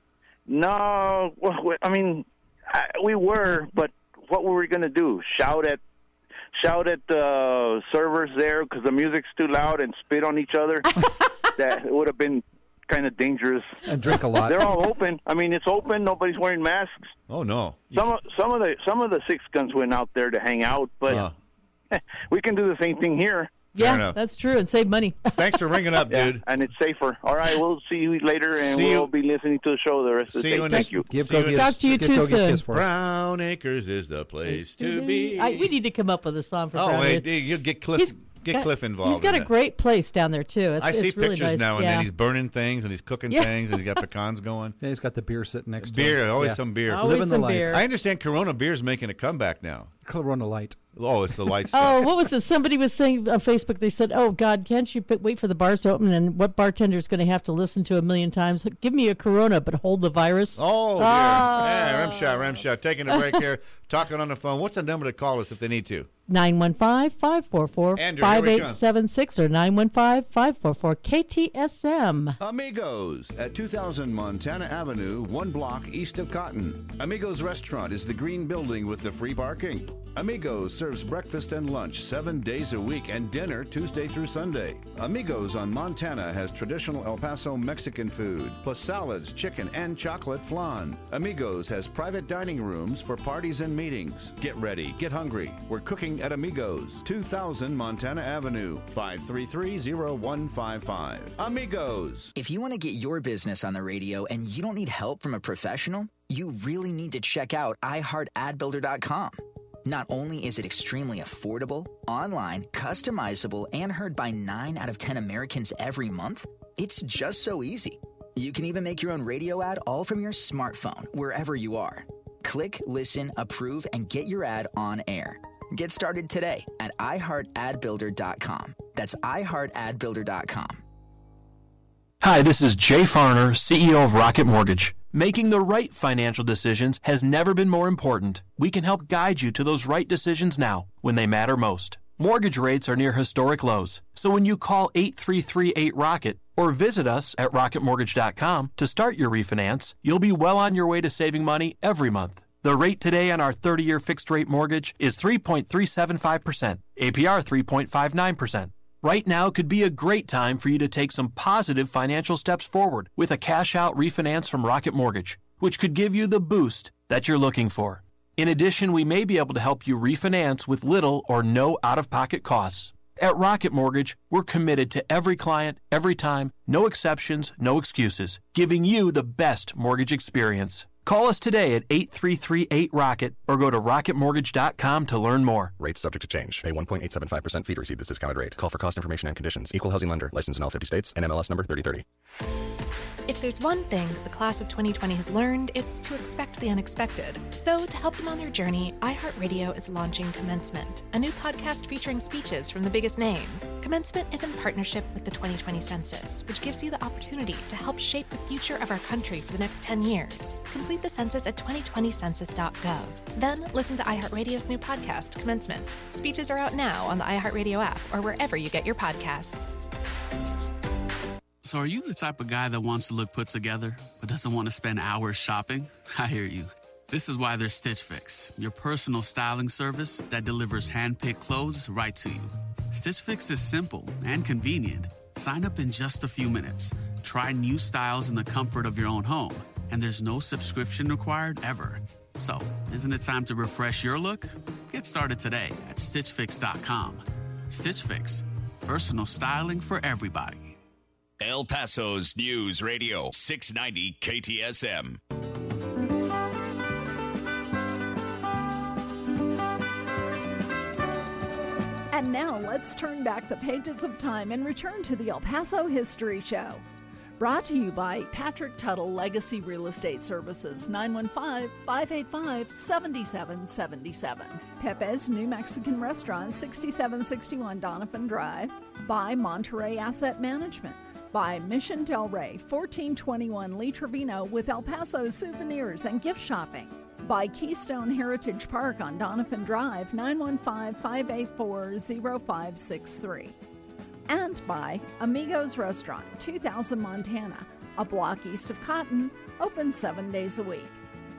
No, well, I mean, I, we were, but what were we going to do? Shout at, shout at the servers there because the music's too loud and spit on each other? That would have been kind of dangerous. And drink a lot. They're all open. I mean, it's open. Nobody's wearing masks. Oh no. Some of, some of the some of the six guns went out there to hang out, but Uh, we can do the same thing here. yeah, enough. that's true, and save money. thanks for ringing up, Yeah, dude. and it's safer. All right, we'll see you later, and See you- we'll be listening to the show the rest of the See day. you in Thank the- you. Give See you Gogi in- a- Talk to you give too Gogi a soon. kiss for us. Brown Acres is the place to be. I, we need to come up with a song for oh, Brown wait, Acres. you get Cliff. He's Get got- Cliff involved. He's got in a that. great place down there too. It's, I see it's really pictures nice. now and yeah. then. He's burning things and he's cooking Yeah. things and he's got pecans going. Yeah, he's got the beer sitting next to Beer, him. always Yeah. some beer. Always Living the some life. beer. I understand Corona beer's making a comeback now. Corona Light. Oh, it's the light stuff. Oh, what was it? Somebody was saying on Facebook. They said, "Oh God, can't you p- wait for the bars to open? And what bartender is going to have to listen to a million times? Give me a Corona, but hold the virus." Oh, dear. Ah. Yeah, rim shot, rim shot. Taking a break here, talking on the phone. What's the number to call us if they need to? nine one five, five four four, Andrew, here five we eight come. seven six or nine one five, five four four, K T S M. Amigos at two thousand Montana Avenue, one block east of Cotton. Amigos Restaurant is the green building with the free parking. Amigos serves breakfast and lunch seven days a week and dinner Tuesday through Sunday. Amigos on Montana has traditional El Paso Mexican food, plus salads, chicken, and chocolate flan. Amigos has private dining rooms for parties and meetings. Get ready, get hungry. We're cooking at Amigos, two thousand Montana Avenue, five three three, zero one five five. Amigos. If you want to get your business on the radio and you don't need help from a professional, you really need to check out i heart ad builder dot com. Not only is it extremely affordable, online, customizable, and heard by nine out of ten Americans every month, it's just so easy. You can even make your own radio ad all from your smartphone, wherever you are. Click, listen, approve, and get your ad on air. Get started today at i heart ad builder dot com. That's i heart ad builder dot com. Hi, this is Jay Farner, C E O of Rocket Mortgage. Making the right financial decisions has never been more important. We can help guide you to those right decisions now, when they matter most. Mortgage rates are near historic lows, so when you call eight three three eight ROCKET or visit us at rocket mortgage dot com to start your refinance, you'll be well on your way to saving money every month. The rate today on our thirty-year fixed-rate mortgage is three point three seven five percent, A P R three point five nine percent. Right now could be a great time for you to take some positive financial steps forward with a cash-out refinance from Rocket Mortgage, which could give you the boost that you're looking for. In addition, we may be able to help you refinance with little or no out-of-pocket costs. At Rocket Mortgage, we're committed to every client, every time, no exceptions, no excuses, giving you the best mortgage experience. Call us today at eight three three eight ROCKET or go to rocket mortgage dot com to learn more. Rates subject to change. Pay one point eight seven five percent fee to receive this discounted rate. Call for cost information and conditions. Equal housing lender. Licensed in all fifty states and M L S number thirty thirty. If there's one thing that the class of twenty twenty has learned, it's to expect the unexpected. So, to help them on their journey, iHeartRadio is launching Commencement, a new podcast featuring speeches from the biggest names. Commencement is in partnership with the twenty twenty Census, which gives you the opportunity to help shape the future of our country for the next ten years. Complete the census at twenty twenty census dot gov. Then, listen to iHeartRadio's new podcast, Commencement. Speeches are out now on the iHeartRadio app or wherever you get your podcasts. So are you the type of guy that wants to look put together, but doesn't want to spend hours shopping? I hear you. This is why there's Stitch Fix, your personal styling service that delivers hand-picked clothes right to you. Stitch Fix is simple and convenient. Sign up in just a few minutes. Try new styles in the comfort of your own home. And there's no subscription required ever. So, isn't it time to refresh your look? Get started today at stitch fix dot com. Stitch Fix, personal styling for everybody. El Paso's News Radio, six ninety K T S M. And now let's turn back the pages of time and return to the El Paso History Show. Brought to you by Patrick Tuttle Legacy Real Estate Services, nine one five, five eight five, seven seven seven seven. Pepe's New Mexican Restaurant, sixty-seven sixty-one Donovan Drive. By Monterey Asset Management. By Mission Del Rey, fourteen twenty-one Lee Trevino with El Paso souvenirs and gift shopping. By Keystone Heritage Park on Donovan Drive, nine one five, five eight four, zero five six three. And by Amigos Restaurant, two thousand Montana, a block east of Cotton, open seven days a week.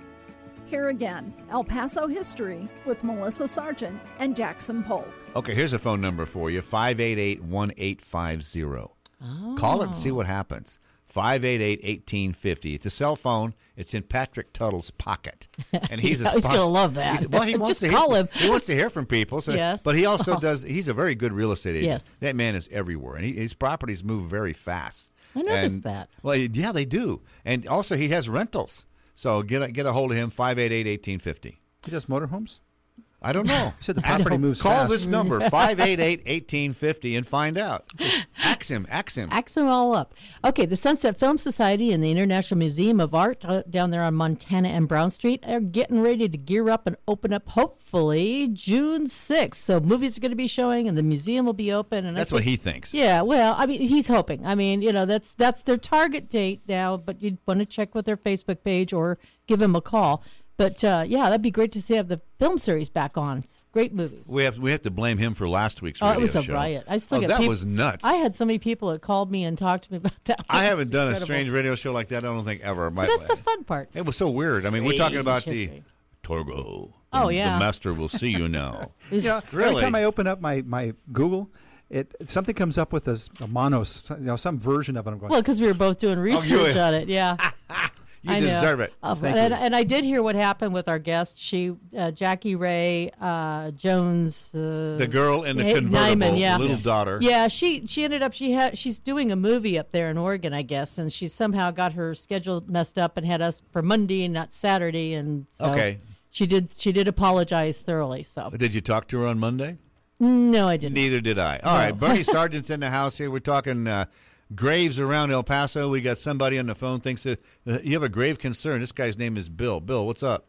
Here again, El Paso History with Melissa Sargent and Jackson Polk. Okay, here's a phone number for you, five eight eight, one eight five zero. Oh. Call it and see what happens. five eight eight, one eight five zero. It's a cell phone. It's in Patrick Tuttle's pocket. And he's a he's going to love that. He's, well, he wants Just to call hear, him. He wants to hear from people. So, yes. But he also does, he's a very good real estate agent. Yes. That man is everywhere. And he, his properties move very fast. I noticed and, that. Well, yeah, they do. And also he has rentals. So get a, get a hold of him, five eight eight, one eight five zero. He does motorhomes? I don't know. He said the property moves Call fast. this number, five eight eight, one eight five zero, and find out. Ax him, ax him. Ax them all up. Okay, the Sunset Film Society and the International Museum of Art uh, down there on Montana and Brown Street are getting ready to gear up and open up, hopefully, June sixth. So movies are going to be showing and the museum will be open. And That's I think, what he thinks. Yeah, well, I mean, he's hoping. I mean, you know, that's that's their target date now, but you'd want to check with their Facebook page or give him a call. But, uh, yeah, that'd be great to see have the film series back on. It's great movies. We have we have to blame him for last week's oh, radio it was a show. riot. I still oh, get that peop- was nuts. I had so many people that called me and talked to me about that. I haven't It's done incredible. a strange radio show like that, I don't think, ever. But that's the fun part. It was so weird. I mean, we're talking about Strange the history. Torgo. Oh, the, yeah. The master will see you now. You know, really? Every time I open up my, my Google, it something comes up with this a monos, you know, some version of it. I'm going, Well, because we were both doing research on it, yeah. You I know. deserve it. Uh, Thank and, you. and I did hear what happened with our guest. She, uh, Jackie Ray uh, Jones, uh, The girl in the Hey- convertible, Nyman, yeah. little daughter. Yeah, she she ended up she had she's doing a movie up there in Oregon, I guess, and she somehow got her schedule messed up and had us for Monday and not Saturday, and so Okay. she did she did apologize thoroughly. So Did you talk to her on Monday? no, I didn't. Neither did I. All No. right, Bernie Sargent's in the house here. We're talking uh, graves around El Paso. We got somebody on the phone thinks that uh, you have a grave concern. This guy's name is Bill. Bill, what's up?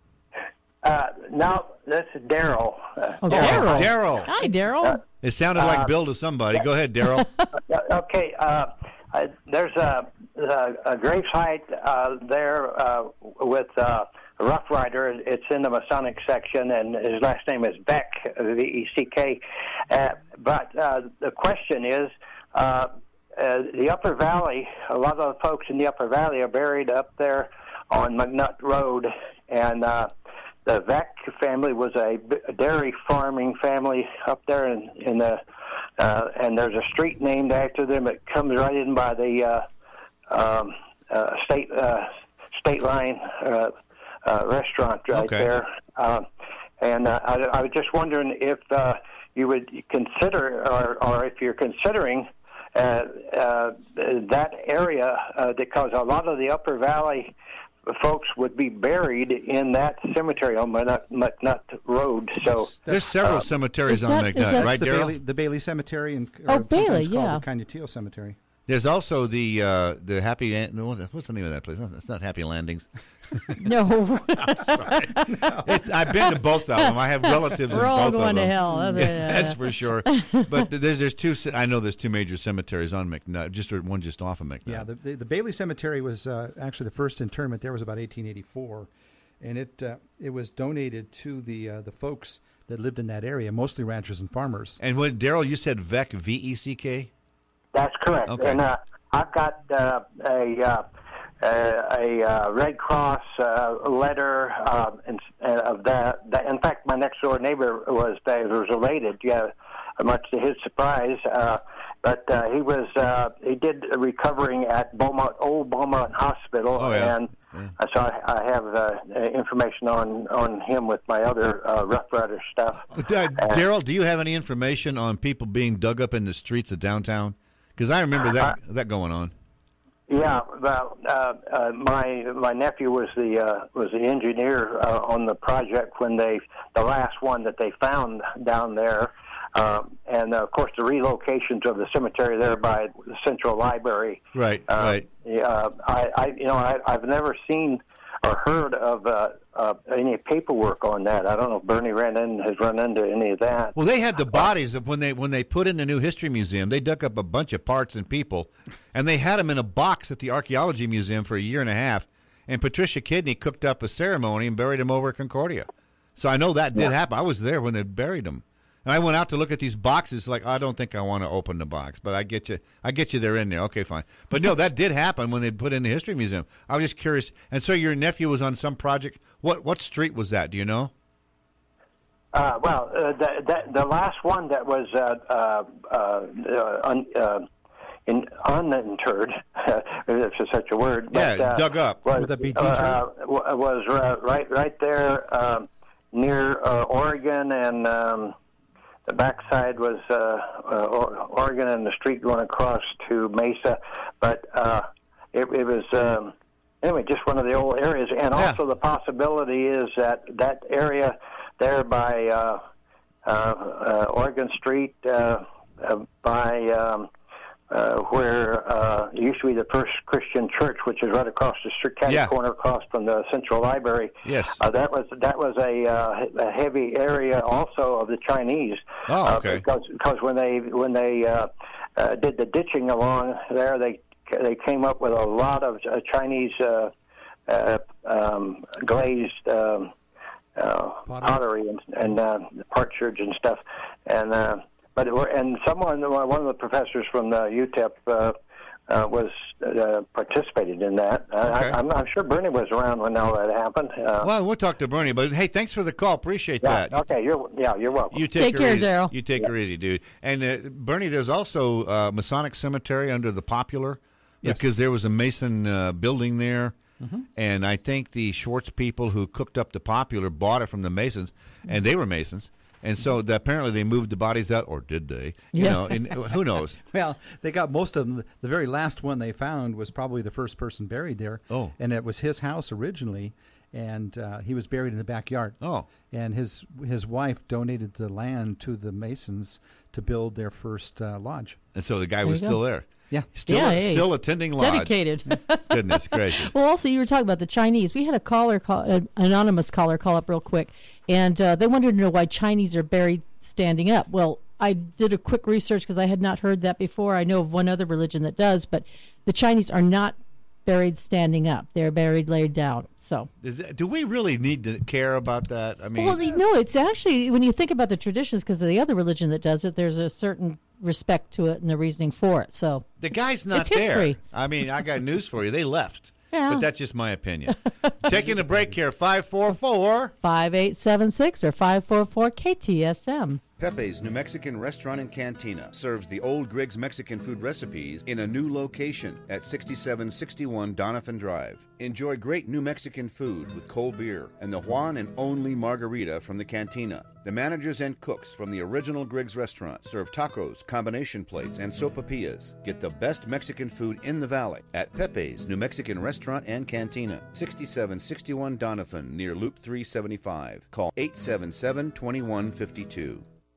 Uh, no, this is Daryl. Uh, Oh, Daryl. Daryl. Hi, Daryl. It sounded like Uh, Bill to somebody. Go ahead, Daryl. Uh, okay, uh, uh, there's a, a, a grave site uh, there uh, with uh, a Rough Rider. It's in the Masonic section, and his last name is Beck, V E C K. Uh, but uh, the question is, uh, uh, the Upper Valley, a lot of the folks in the Upper Valley are buried up there on McNutt Road, and uh, the Beck family was a dairy farming family up there in, in the Uh, and there's a street named after them. It comes right in by the uh, um, uh, state uh, state line uh, uh, restaurant right Okay. there. Um, and uh, I, I was just wondering if uh, you would consider, or, or if you're considering uh, uh, that area, uh, because a lot of the Upper Valley folks would be buried in that cemetery on McNutt, McNutt Road. So There's several uh, cemeteries is on that- is McNutt, that- right, the Daryl? Bailey, the Bailey Cemetery, and Oh, or Bailey, sometimes yeah. called the Canutillo Cemetery. There's also the uh, the Happy. No, what's the name of that place? It's not Happy Landings. No. I'm sorry. No. It's, I've been to both of them. I have relatives We're in all both of going them. to hell. That's, yeah, right. that's for sure. But there's there's two. I know there's two major cemeteries on McNutt. Just one just off of McNutt. Yeah, the, the, the Bailey Cemetery was uh, actually the first interment there was about eighteen eighty-four, and it uh, it was donated to the uh, the folks that lived in that area, mostly ranchers and farmers. And when Daryl, you said V E C, V E C K. That's correct. Okay. And uh, I've got uh, a uh, a uh, Red Cross uh, letter uh, in, uh, of that, that. In fact, my next door neighbor was uh, was related. Yeah, much to his surprise. Uh, but uh, he was uh, he did recovering at Beaumont, Old Beaumont Hospital, Oh, yeah. and Yeah. uh, so I, I have uh, information on, on him with my other uh, Rough Rider stuff. Uh, Daryl, do you have any information on people being dug up in the streets of downtown? Because I remember that that going on. Yeah, well, uh, uh, my my nephew was the uh, was the engineer uh, on the project when they the last one that they found down there, um, and uh, of course the relocations of the cemetery there by the Central Library. Right, uh, right. Yeah, I, I you know I, I've never seen or heard of uh, uh, any paperwork on that. I don't know if Bernie ran in has run into any of that. Well, they had the bodies of when they when they put in the new history museum. They dug up a bunch of parts and people, and they had them in a box at the archaeology museum for a year and a half. And Patricia Kidney cooked up a ceremony and buried them over at Concordia. So I know that did Yeah. happen. I was there when they buried them. And I went out to look at these boxes. Like, I don't think I want to open the box, but I get you. I get you. They're in there. Okay, fine. But no, that did happen when they put in the history museum. I was just curious. And so your nephew was on some project. What what street was that? Do you know? Uh, well, uh, the, the the last one that was uh, uh, uh, un, uh, in, uninterred, if it's such a word. But, Yeah, uh, dug up. Was, Would that be uh, w- was uh, right right there um, near uh, Oregon, and um, the backside was uh, uh, Oregon, and the street going across to Mesa. But uh, it, it was. Um, Anyway, just one of the old areas, and Yeah. also the possibility is that that area there by uh, uh, uh, Oregon Street, uh, uh, by um, uh, where uh, used to be the First Christian Church, which is right across the street, catty Yeah. corner across from the Central Library. Yes. Uh, that was that was a, uh, a heavy area also of the Chinese. Oh, okay. Uh, because because when they when they uh, uh, did the ditching along there, they they came up with a lot of uh, Chinese uh, uh, um, glazed um, uh, pottery and, and uh, partridge and stuff, and uh, but it were, and someone one of the professors from the U T E P uh, uh, was uh, participated in that. Okay. I, I'm, I'm sure Bernie was around when all that happened. Uh, Well, we'll talk to Bernie. But hey, thanks for the call. Appreciate yeah, that. okay, you're yeah, you're welcome. You take, Take her care, easy. Daryl. You take her easy, dude. And uh, Bernie, there's also uh, Masonic Cemetery under the Popular, Yes. because there was a Mason uh, building there, Mhm. and I think the Schwartz people who cooked up the Popular bought it from the Masons, and they were Masons, and so the, apparently they moved the bodies out, or did they? You Yeah. know, and who knows? Well, they got most of them. The very last one they found was probably the first person buried there. Oh. And it was his house originally, and uh, he was buried in the backyard. Oh. And his his wife donated the land to the Masons to build their first uh, lodge. And so the guy There was you still go. there. Yeah. Still, Yeah, hey. still attending lodge. Dedicated. Goodness gracious. Well, also you were talking about the Chinese. We had a caller, call, an anonymous caller, call up real quick, and uh, they wanted to know why Chinese are buried standing up. Well, I did a quick research because I had not heard that before. I know of one other religion that does, but the Chinese are not buried standing up. They're buried laid down. So, Is that, do we really need to care about that? I mean, well, no, it's actually when you think about the traditions, because of the other religion that does it, there's a certain respect to it and the reasoning for it. So the guy's not it's there. history. I mean, I got news for you. They left. Yeah. But that's just my opinion. Taking a break here. five four four five eight seven six or five four four K T S M. Pepe's New Mexican Restaurant and Cantina serves the old Griggs Mexican food recipes in a new location at sixty-seven sixty-one Donovan Drive. Enjoy great New Mexican food with cold beer and the Juan and only margarita from the Cantina. The managers and cooks from the original Griggs restaurant serve tacos, combination plates, and sopapillas. Get the best Mexican food in the valley at Pepe's New Mexican Restaurant and Cantina, sixty-seven sixty-one Donovan near Loop three seventy-five. Call eight seven seven, two one five two.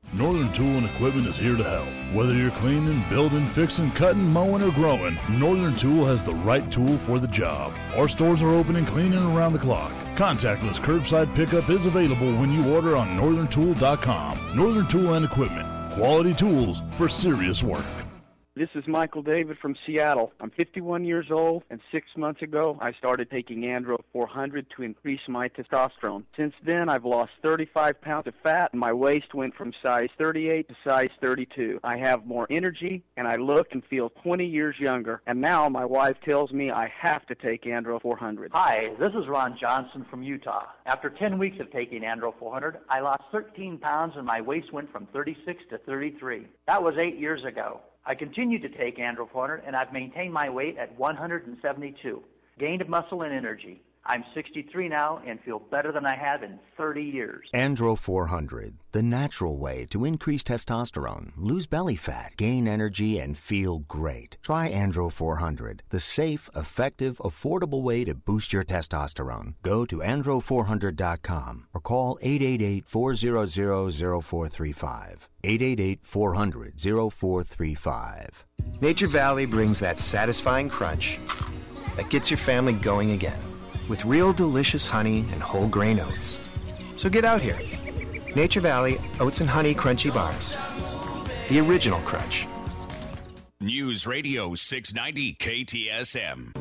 Northern Tool and Equipment is here to help. Whether you're cleaning, building, fixing, cutting, mowing, or growing, Northern Tool has the right tool for the job. Our stores are open and cleaning around the clock. Contactless curbside pickup is available when you order on northern tool dot com. Northern Tool and Equipment. Quality tools for serious work. This is Michael David from Seattle. I'm fifty-one years old, and six months ago, I started taking Andro four hundred to increase my testosterone. Since then, I've lost thirty-five pounds of fat, and my waist went from size thirty-eight to size thirty-two. I have more energy, and I look and feel twenty years younger. And now my wife tells me I have to take Andro four hundred. Hi, this is Ron Johnson from Utah. After ten weeks of taking Andro four hundred, I lost thirteen pounds, and my waist went from thirty-six to thirty-three. That was eight years ago. I continue to take Andro four hundred, and I've maintained my weight at one hundred seventy-two. Gained muscle and energy. I'm sixty-three now and feel better than I have in thirty years. Andro four hundred, the natural way to increase testosterone, lose belly fat, gain energy, and feel great. Try Andro four hundred, the safe, effective, affordable way to boost your testosterone. Go to andro four hundred dot com or call eight eight eight, four hundred, zero four three five. eight eight eight, four hundred, zero four three five. Nature Valley brings that satisfying crunch that gets your family going again, with real delicious honey and whole grain oats. So get out here. Nature Valley Oats and Honey Crunchy Bars. The original crunch. News Radio six ninety K T S M.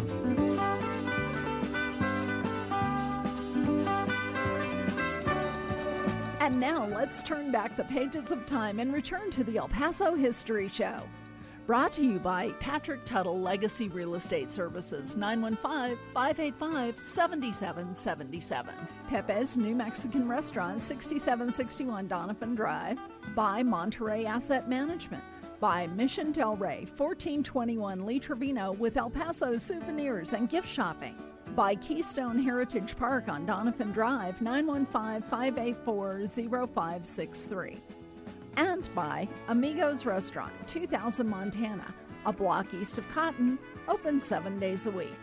And now let's turn back the pages of time and return to the El Paso History Show. Brought to you by Patrick Tuttle Legacy Real Estate Services, nine one five, five eight five, seven seven seven seven. Pepe's New Mexican Restaurant, sixty-seven sixty-one Donovan Drive. By Monterey Asset Management. By Mission Del Rey, fourteen twenty-one Lee Trevino with El Paso souvenirs and gift shopping. By Keystone Heritage Park on Donovan Drive, nine one five, five eight four, zero five six three. And by Amigos Restaurant, two thousand Montana, a block east of Cotton, open seven days a week.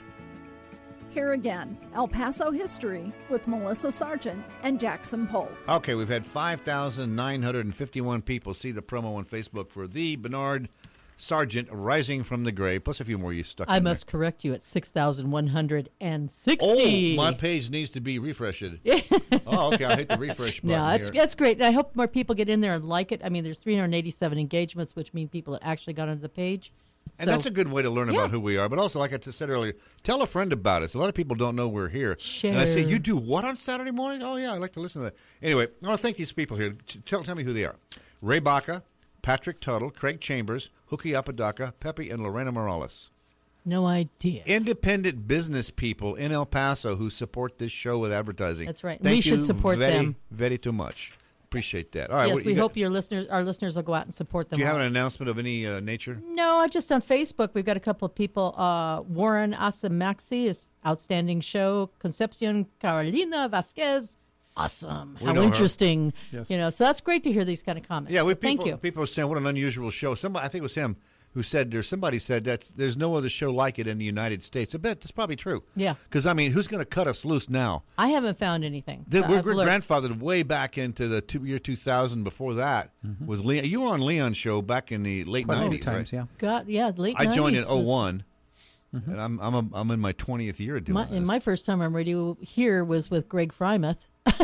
Here again, El Paso History with Melissa Sargent and Jackson Polk. Okay, we've had five thousand nine hundred fifty-one people see the promo on Facebook for the Bernard Sargent Rising from the Grave, plus a few more you stuck I in must there. correct you at six thousand one hundred sixty. Oh, my page needs to be refreshed. Oh, okay, I'll hit the refresh button. No, that's, here. that's great. And I hope more people get in there and like it. I mean, there's three hundred eighty-seven engagements, which mean people that actually got onto the page. And So- that's a good way to learn Yeah. about who we are. But also, like I just said earlier, tell a friend about us. A lot of people don't know we're here. And I say, Share. you do what on Saturday morning? Oh, yeah, I like to listen to that. Anyway, I want to thank these people here. T- Tell, tell me who they are. Ray Baca, Patrick Tuttle, Craig Chambers, Hooky Apodaca, Pepe, and Lorena Morales. No idea. Independent business people in El Paso who support this show with advertising. That's right. Thank We should you support very, them. very too much. Appreciate that. All right. yes, what we you got- hope your listeners, our listeners will go out and support them. Do you have all. an announcement of any uh, nature? No, just on Facebook, we've got a couple of people. Uh, Warren Asamaxi is outstanding show. Concepcion Carolina Vasquez, awesome. We How know her. interesting. Yes. You know, so that's great to hear these kind of comments. Yeah, we So thank people, you. people are saying what an unusual show. Somebody, I think it was him who said there. Somebody said that there's no other show like it in the United States. I bet that's probably true. Yeah. Because I mean, who's going to cut us loose now? I haven't found anything. The, So we're I've we're learned- grandfathered way back into the two, year two thousand. Before that was Leon. You were on Leon's show back in the late Quite a few nineties, times, right? yeah. God, yeah, late I joined in nineties oh was- one, and I'm I'm a, I'm in my twentieth year doing My, this. and my first time on radio here was with Greg Frymouth.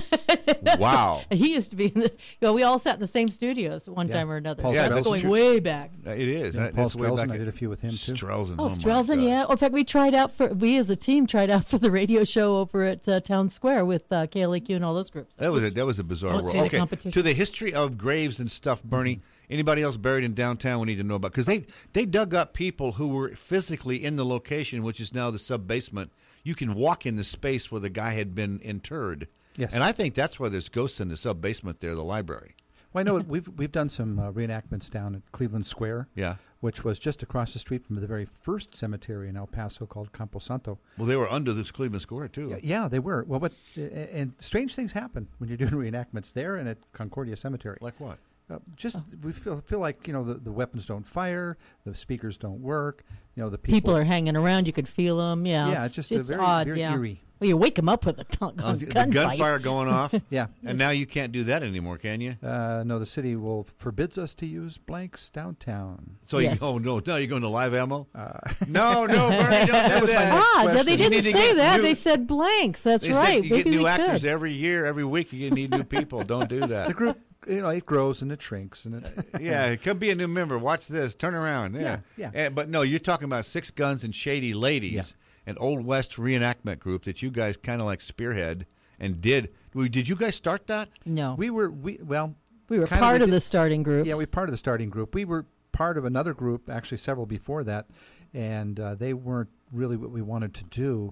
Wow. And he used to be in the, you know, we all sat in the same studios at one Yeah. time or another. Paul So Yeah, it's that's going true. way back. Uh, It is. Yeah, That- Paul that's way back Strelzin, I in- did a few with him, too. Strelzin. Oh, my Strelzin, God. yeah. In fact, we tried out for, we as a team tried out for the radio show over at uh, Town Square with uh, K L A Q and all those groups. That was a, that was a bizarre Don't world. say the Okay, competition. to the history of graves and stuff, Bernie. Anybody else buried in downtown we need to know about? Because they, they dug up people who were physically in the location, which is now the sub basement. You can walk in the space where the guy had been interred. Yes. And I think that's why there's ghosts in the sub basement there, the library. Well, I know we've we've done some uh, reenactments down at Cleveland Square. Yeah. Which was just across the street from the very first cemetery in El Paso called Camposanto. Well, they were under this Cleveland Square, too. Yeah, yeah, they were. Well, but uh, and strange things happen when you're doing reenactments there and at Concordia Cemetery. Like what? Uh, just we feel feel like you know the, the weapons don't fire, the speakers don't work. You know the people, People are hanging around. You could feel them. Yeah, Yeah, it's just a it's very- odd. very yeah. eerie Well, you wake them up with a gun, Uh, gunfight. the gunfire going off. Yeah. And now you can't do that anymore, can you? Uh, no, the city will forbids us to use blanks downtown. So Yes. you, oh no, now you're going to live ammo? Uh, no, no, Bernie, don't do was my that. next Ah, no, question. they You didn't need to say get that. new- They said blanks. That's They right. said you get Maybe new we actors could. every year, every week. You need new people. Don't do that. The group, you know, it grows and it shrinks and it. Yeah, it could be a new member. Watch this. Turn around. Yeah, Yeah, yeah. And- but no, you're talking about Six Guns and Shady Ladies, Yeah. an Old West reenactment group that you guys kind of like spearhead and did. Did you guys start that? No. We were we well. We were kind part we of did- the starting group. Yeah, we were part of the starting group. We were part of another group, actually several before that, and uh, they weren't really what we wanted to do.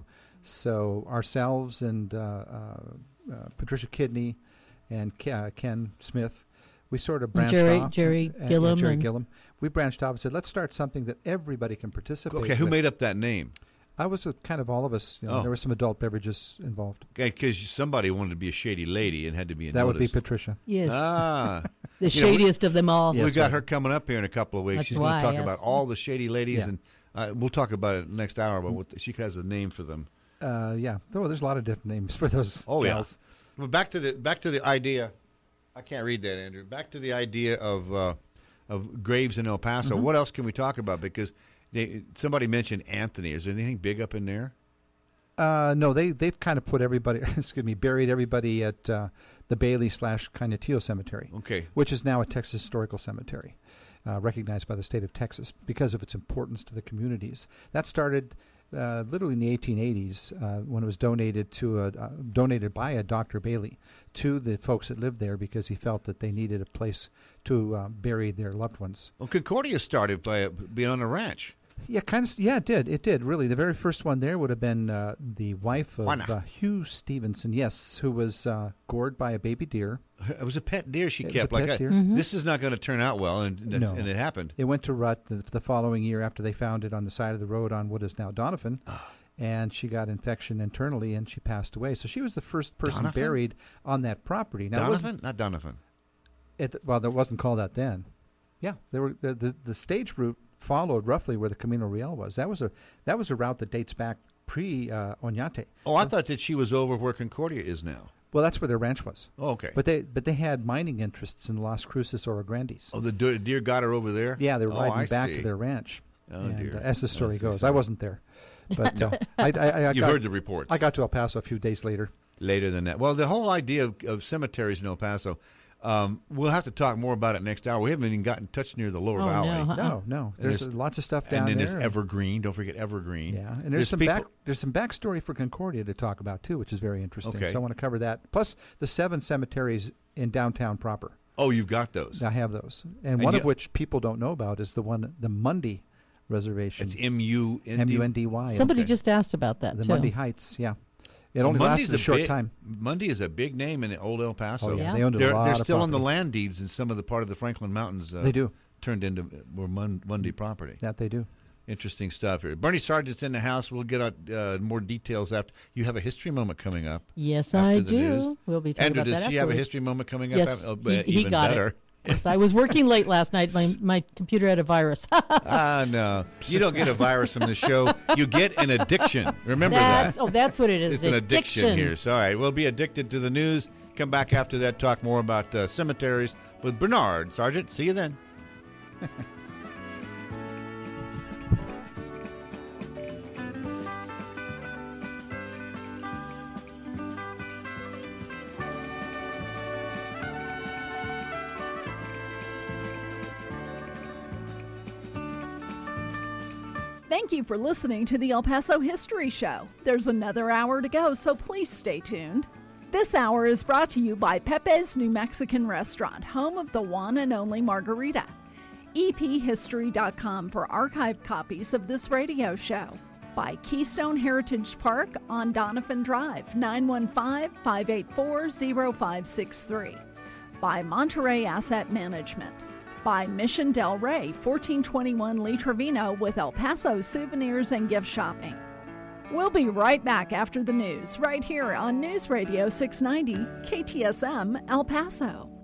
So ourselves and uh, uh, uh, Patricia Kidney and Ke- uh, Ken Smith, we sort of branched Jerry- off. Jerry and- Gillum Yeah, Jerry and- Gillum. We branched off and said, let's start something that everybody can participate Okay, who with. made up that name? I was a, kind of all of us. You know, Oh. There were some adult beverages involved. Because somebody wanted to be a shady lady and had to be That would be noticed. Patricia. Yes. Ah. The You know, we- shadiest of them all. we Yes, got right. her coming up here in a couple of weeks. That's She's going why, to talk yes. about all the shady ladies, Yeah. and uh, we'll talk about it next hour. But what she has a name for them. Uh, yeah, oh, there's a lot of different names for those Oh gals. yeah. Well, back to the back to the idea. I can't read that, Andrew. Back to the idea of uh, of graves in El Paso. Mhm. What else can we talk about? Because they, somebody mentioned Anthony. Is there anything big up in there? Uh, no, they they've kind of put everybody. Excuse me, buried everybody at uh, the Bailey slash Canutillo Cemetery. Okay. Which is now a Texas Historical Cemetery, uh, recognized by the state of Texas because of its importance to the communities. That started uh, literally in the eighteen eighties uh, when it was donated to a uh, donated by a Doctor Bailey to the folks that lived there because he felt that they needed a place to uh, bury their loved ones. Well, Concordia started by uh, being on a ranch. Yeah, kind of. Yeah, it did. It did really. The very first one there would have been uh, the wife of Juana. uh, Hugh Stevenson. Yes, who was uh, gored by a baby deer. It was a pet deer she It was kept. a Like, pet I- deer. Mhm. this is not going to turn out well, and and, No. and it happened. It went to rut the, the following year after they found it on the side of the road on what is now Donovan, and she got infection internally and she passed away. So she was the first person Donovan? buried on that property. Now, it wasn't- Donovan, not Donovan. It, well, that wasn't called that then. Yeah, there were the, the the stage route followed roughly where the Camino Real was. That was a that was a route that dates back pre uh, Oñate. Oh, I thought that she was over where Concordia is now. Well, that's where their ranch was. Oh, okay. But they but they had mining interests in Las Cruces Oro Grandes. Oh, the deer, deer got her over there? Yeah, they were Oh, riding I back see. to their ranch. Oh, And, dear. uh, as the I story see, goes, sorry. I wasn't there, but uh, I, I, I You've got, heard the reports. I got to El Paso a few days later. Later than that. Well, the whole idea of, of cemeteries in El Paso, um, we'll have to talk more about it next hour. We haven't even gotten touched near the Lower Oh, Valley. no, uh-uh. No, no. And There's lots of stuff down And then there. there's Evergreen. Don't forget Evergreen. Yeah, and there's, some people- back there's some backstory for Concordia to talk about too, which is very interesting. Okay. So I want to cover that. Plus the seven cemeteries in downtown proper. Oh, you've got those. I have those, and, And one you- of which people don't know about is the one the Mundy Reservation. It's M U N D M U N D Y. Somebody just asked about that, the too. Mundy Heights. Yeah, it only Mundy's lasted a short big, time. Mundy is a big name in old El Paso. Oh, yeah. They owned a they're, lot They're of still on the property. land deeds in some of the part of the Franklin Mountains. Uh, They do. Turned into uh, were Mun- Mundy property. That they do. Interesting stuff here. Bernie Sargent's in the house. We'll get out uh, more details after. You have a history moment coming up. Yes, after I the do. news. We'll be talking Andrew, about does that she have a afterwards. history moment coming up? Yes, after? Oh, he, uh, he even got better. it. Yes, I was working late last night. My my computer had a virus. Ah, no. You don't get a virus from the show. You get an addiction. Remember That's- that. oh, that's what it is, It's an addiction, addiction. here. So, all right, we'll be addicted to the news. Come back after that, talk more about uh, cemeteries with Bernard Sargent. See you then. Thank you for listening to the El Paso History Show. There's another hour to go, so please stay tuned. This hour is brought to you by Pepe's New Mexican Restaurant, home of the one and only margarita. E P history dot com for archived copies of this radio show. By Keystone Heritage Park on Donovan Drive, nine one five, five eight four, zero five six three. By Monterey Asset Management. By Mission Del Rey, fourteen twenty-one Lee Trevino with El Paso souvenirs and gift shopping. We'll be right back after the news, right here on News Radio six ninety K T S M El Paso.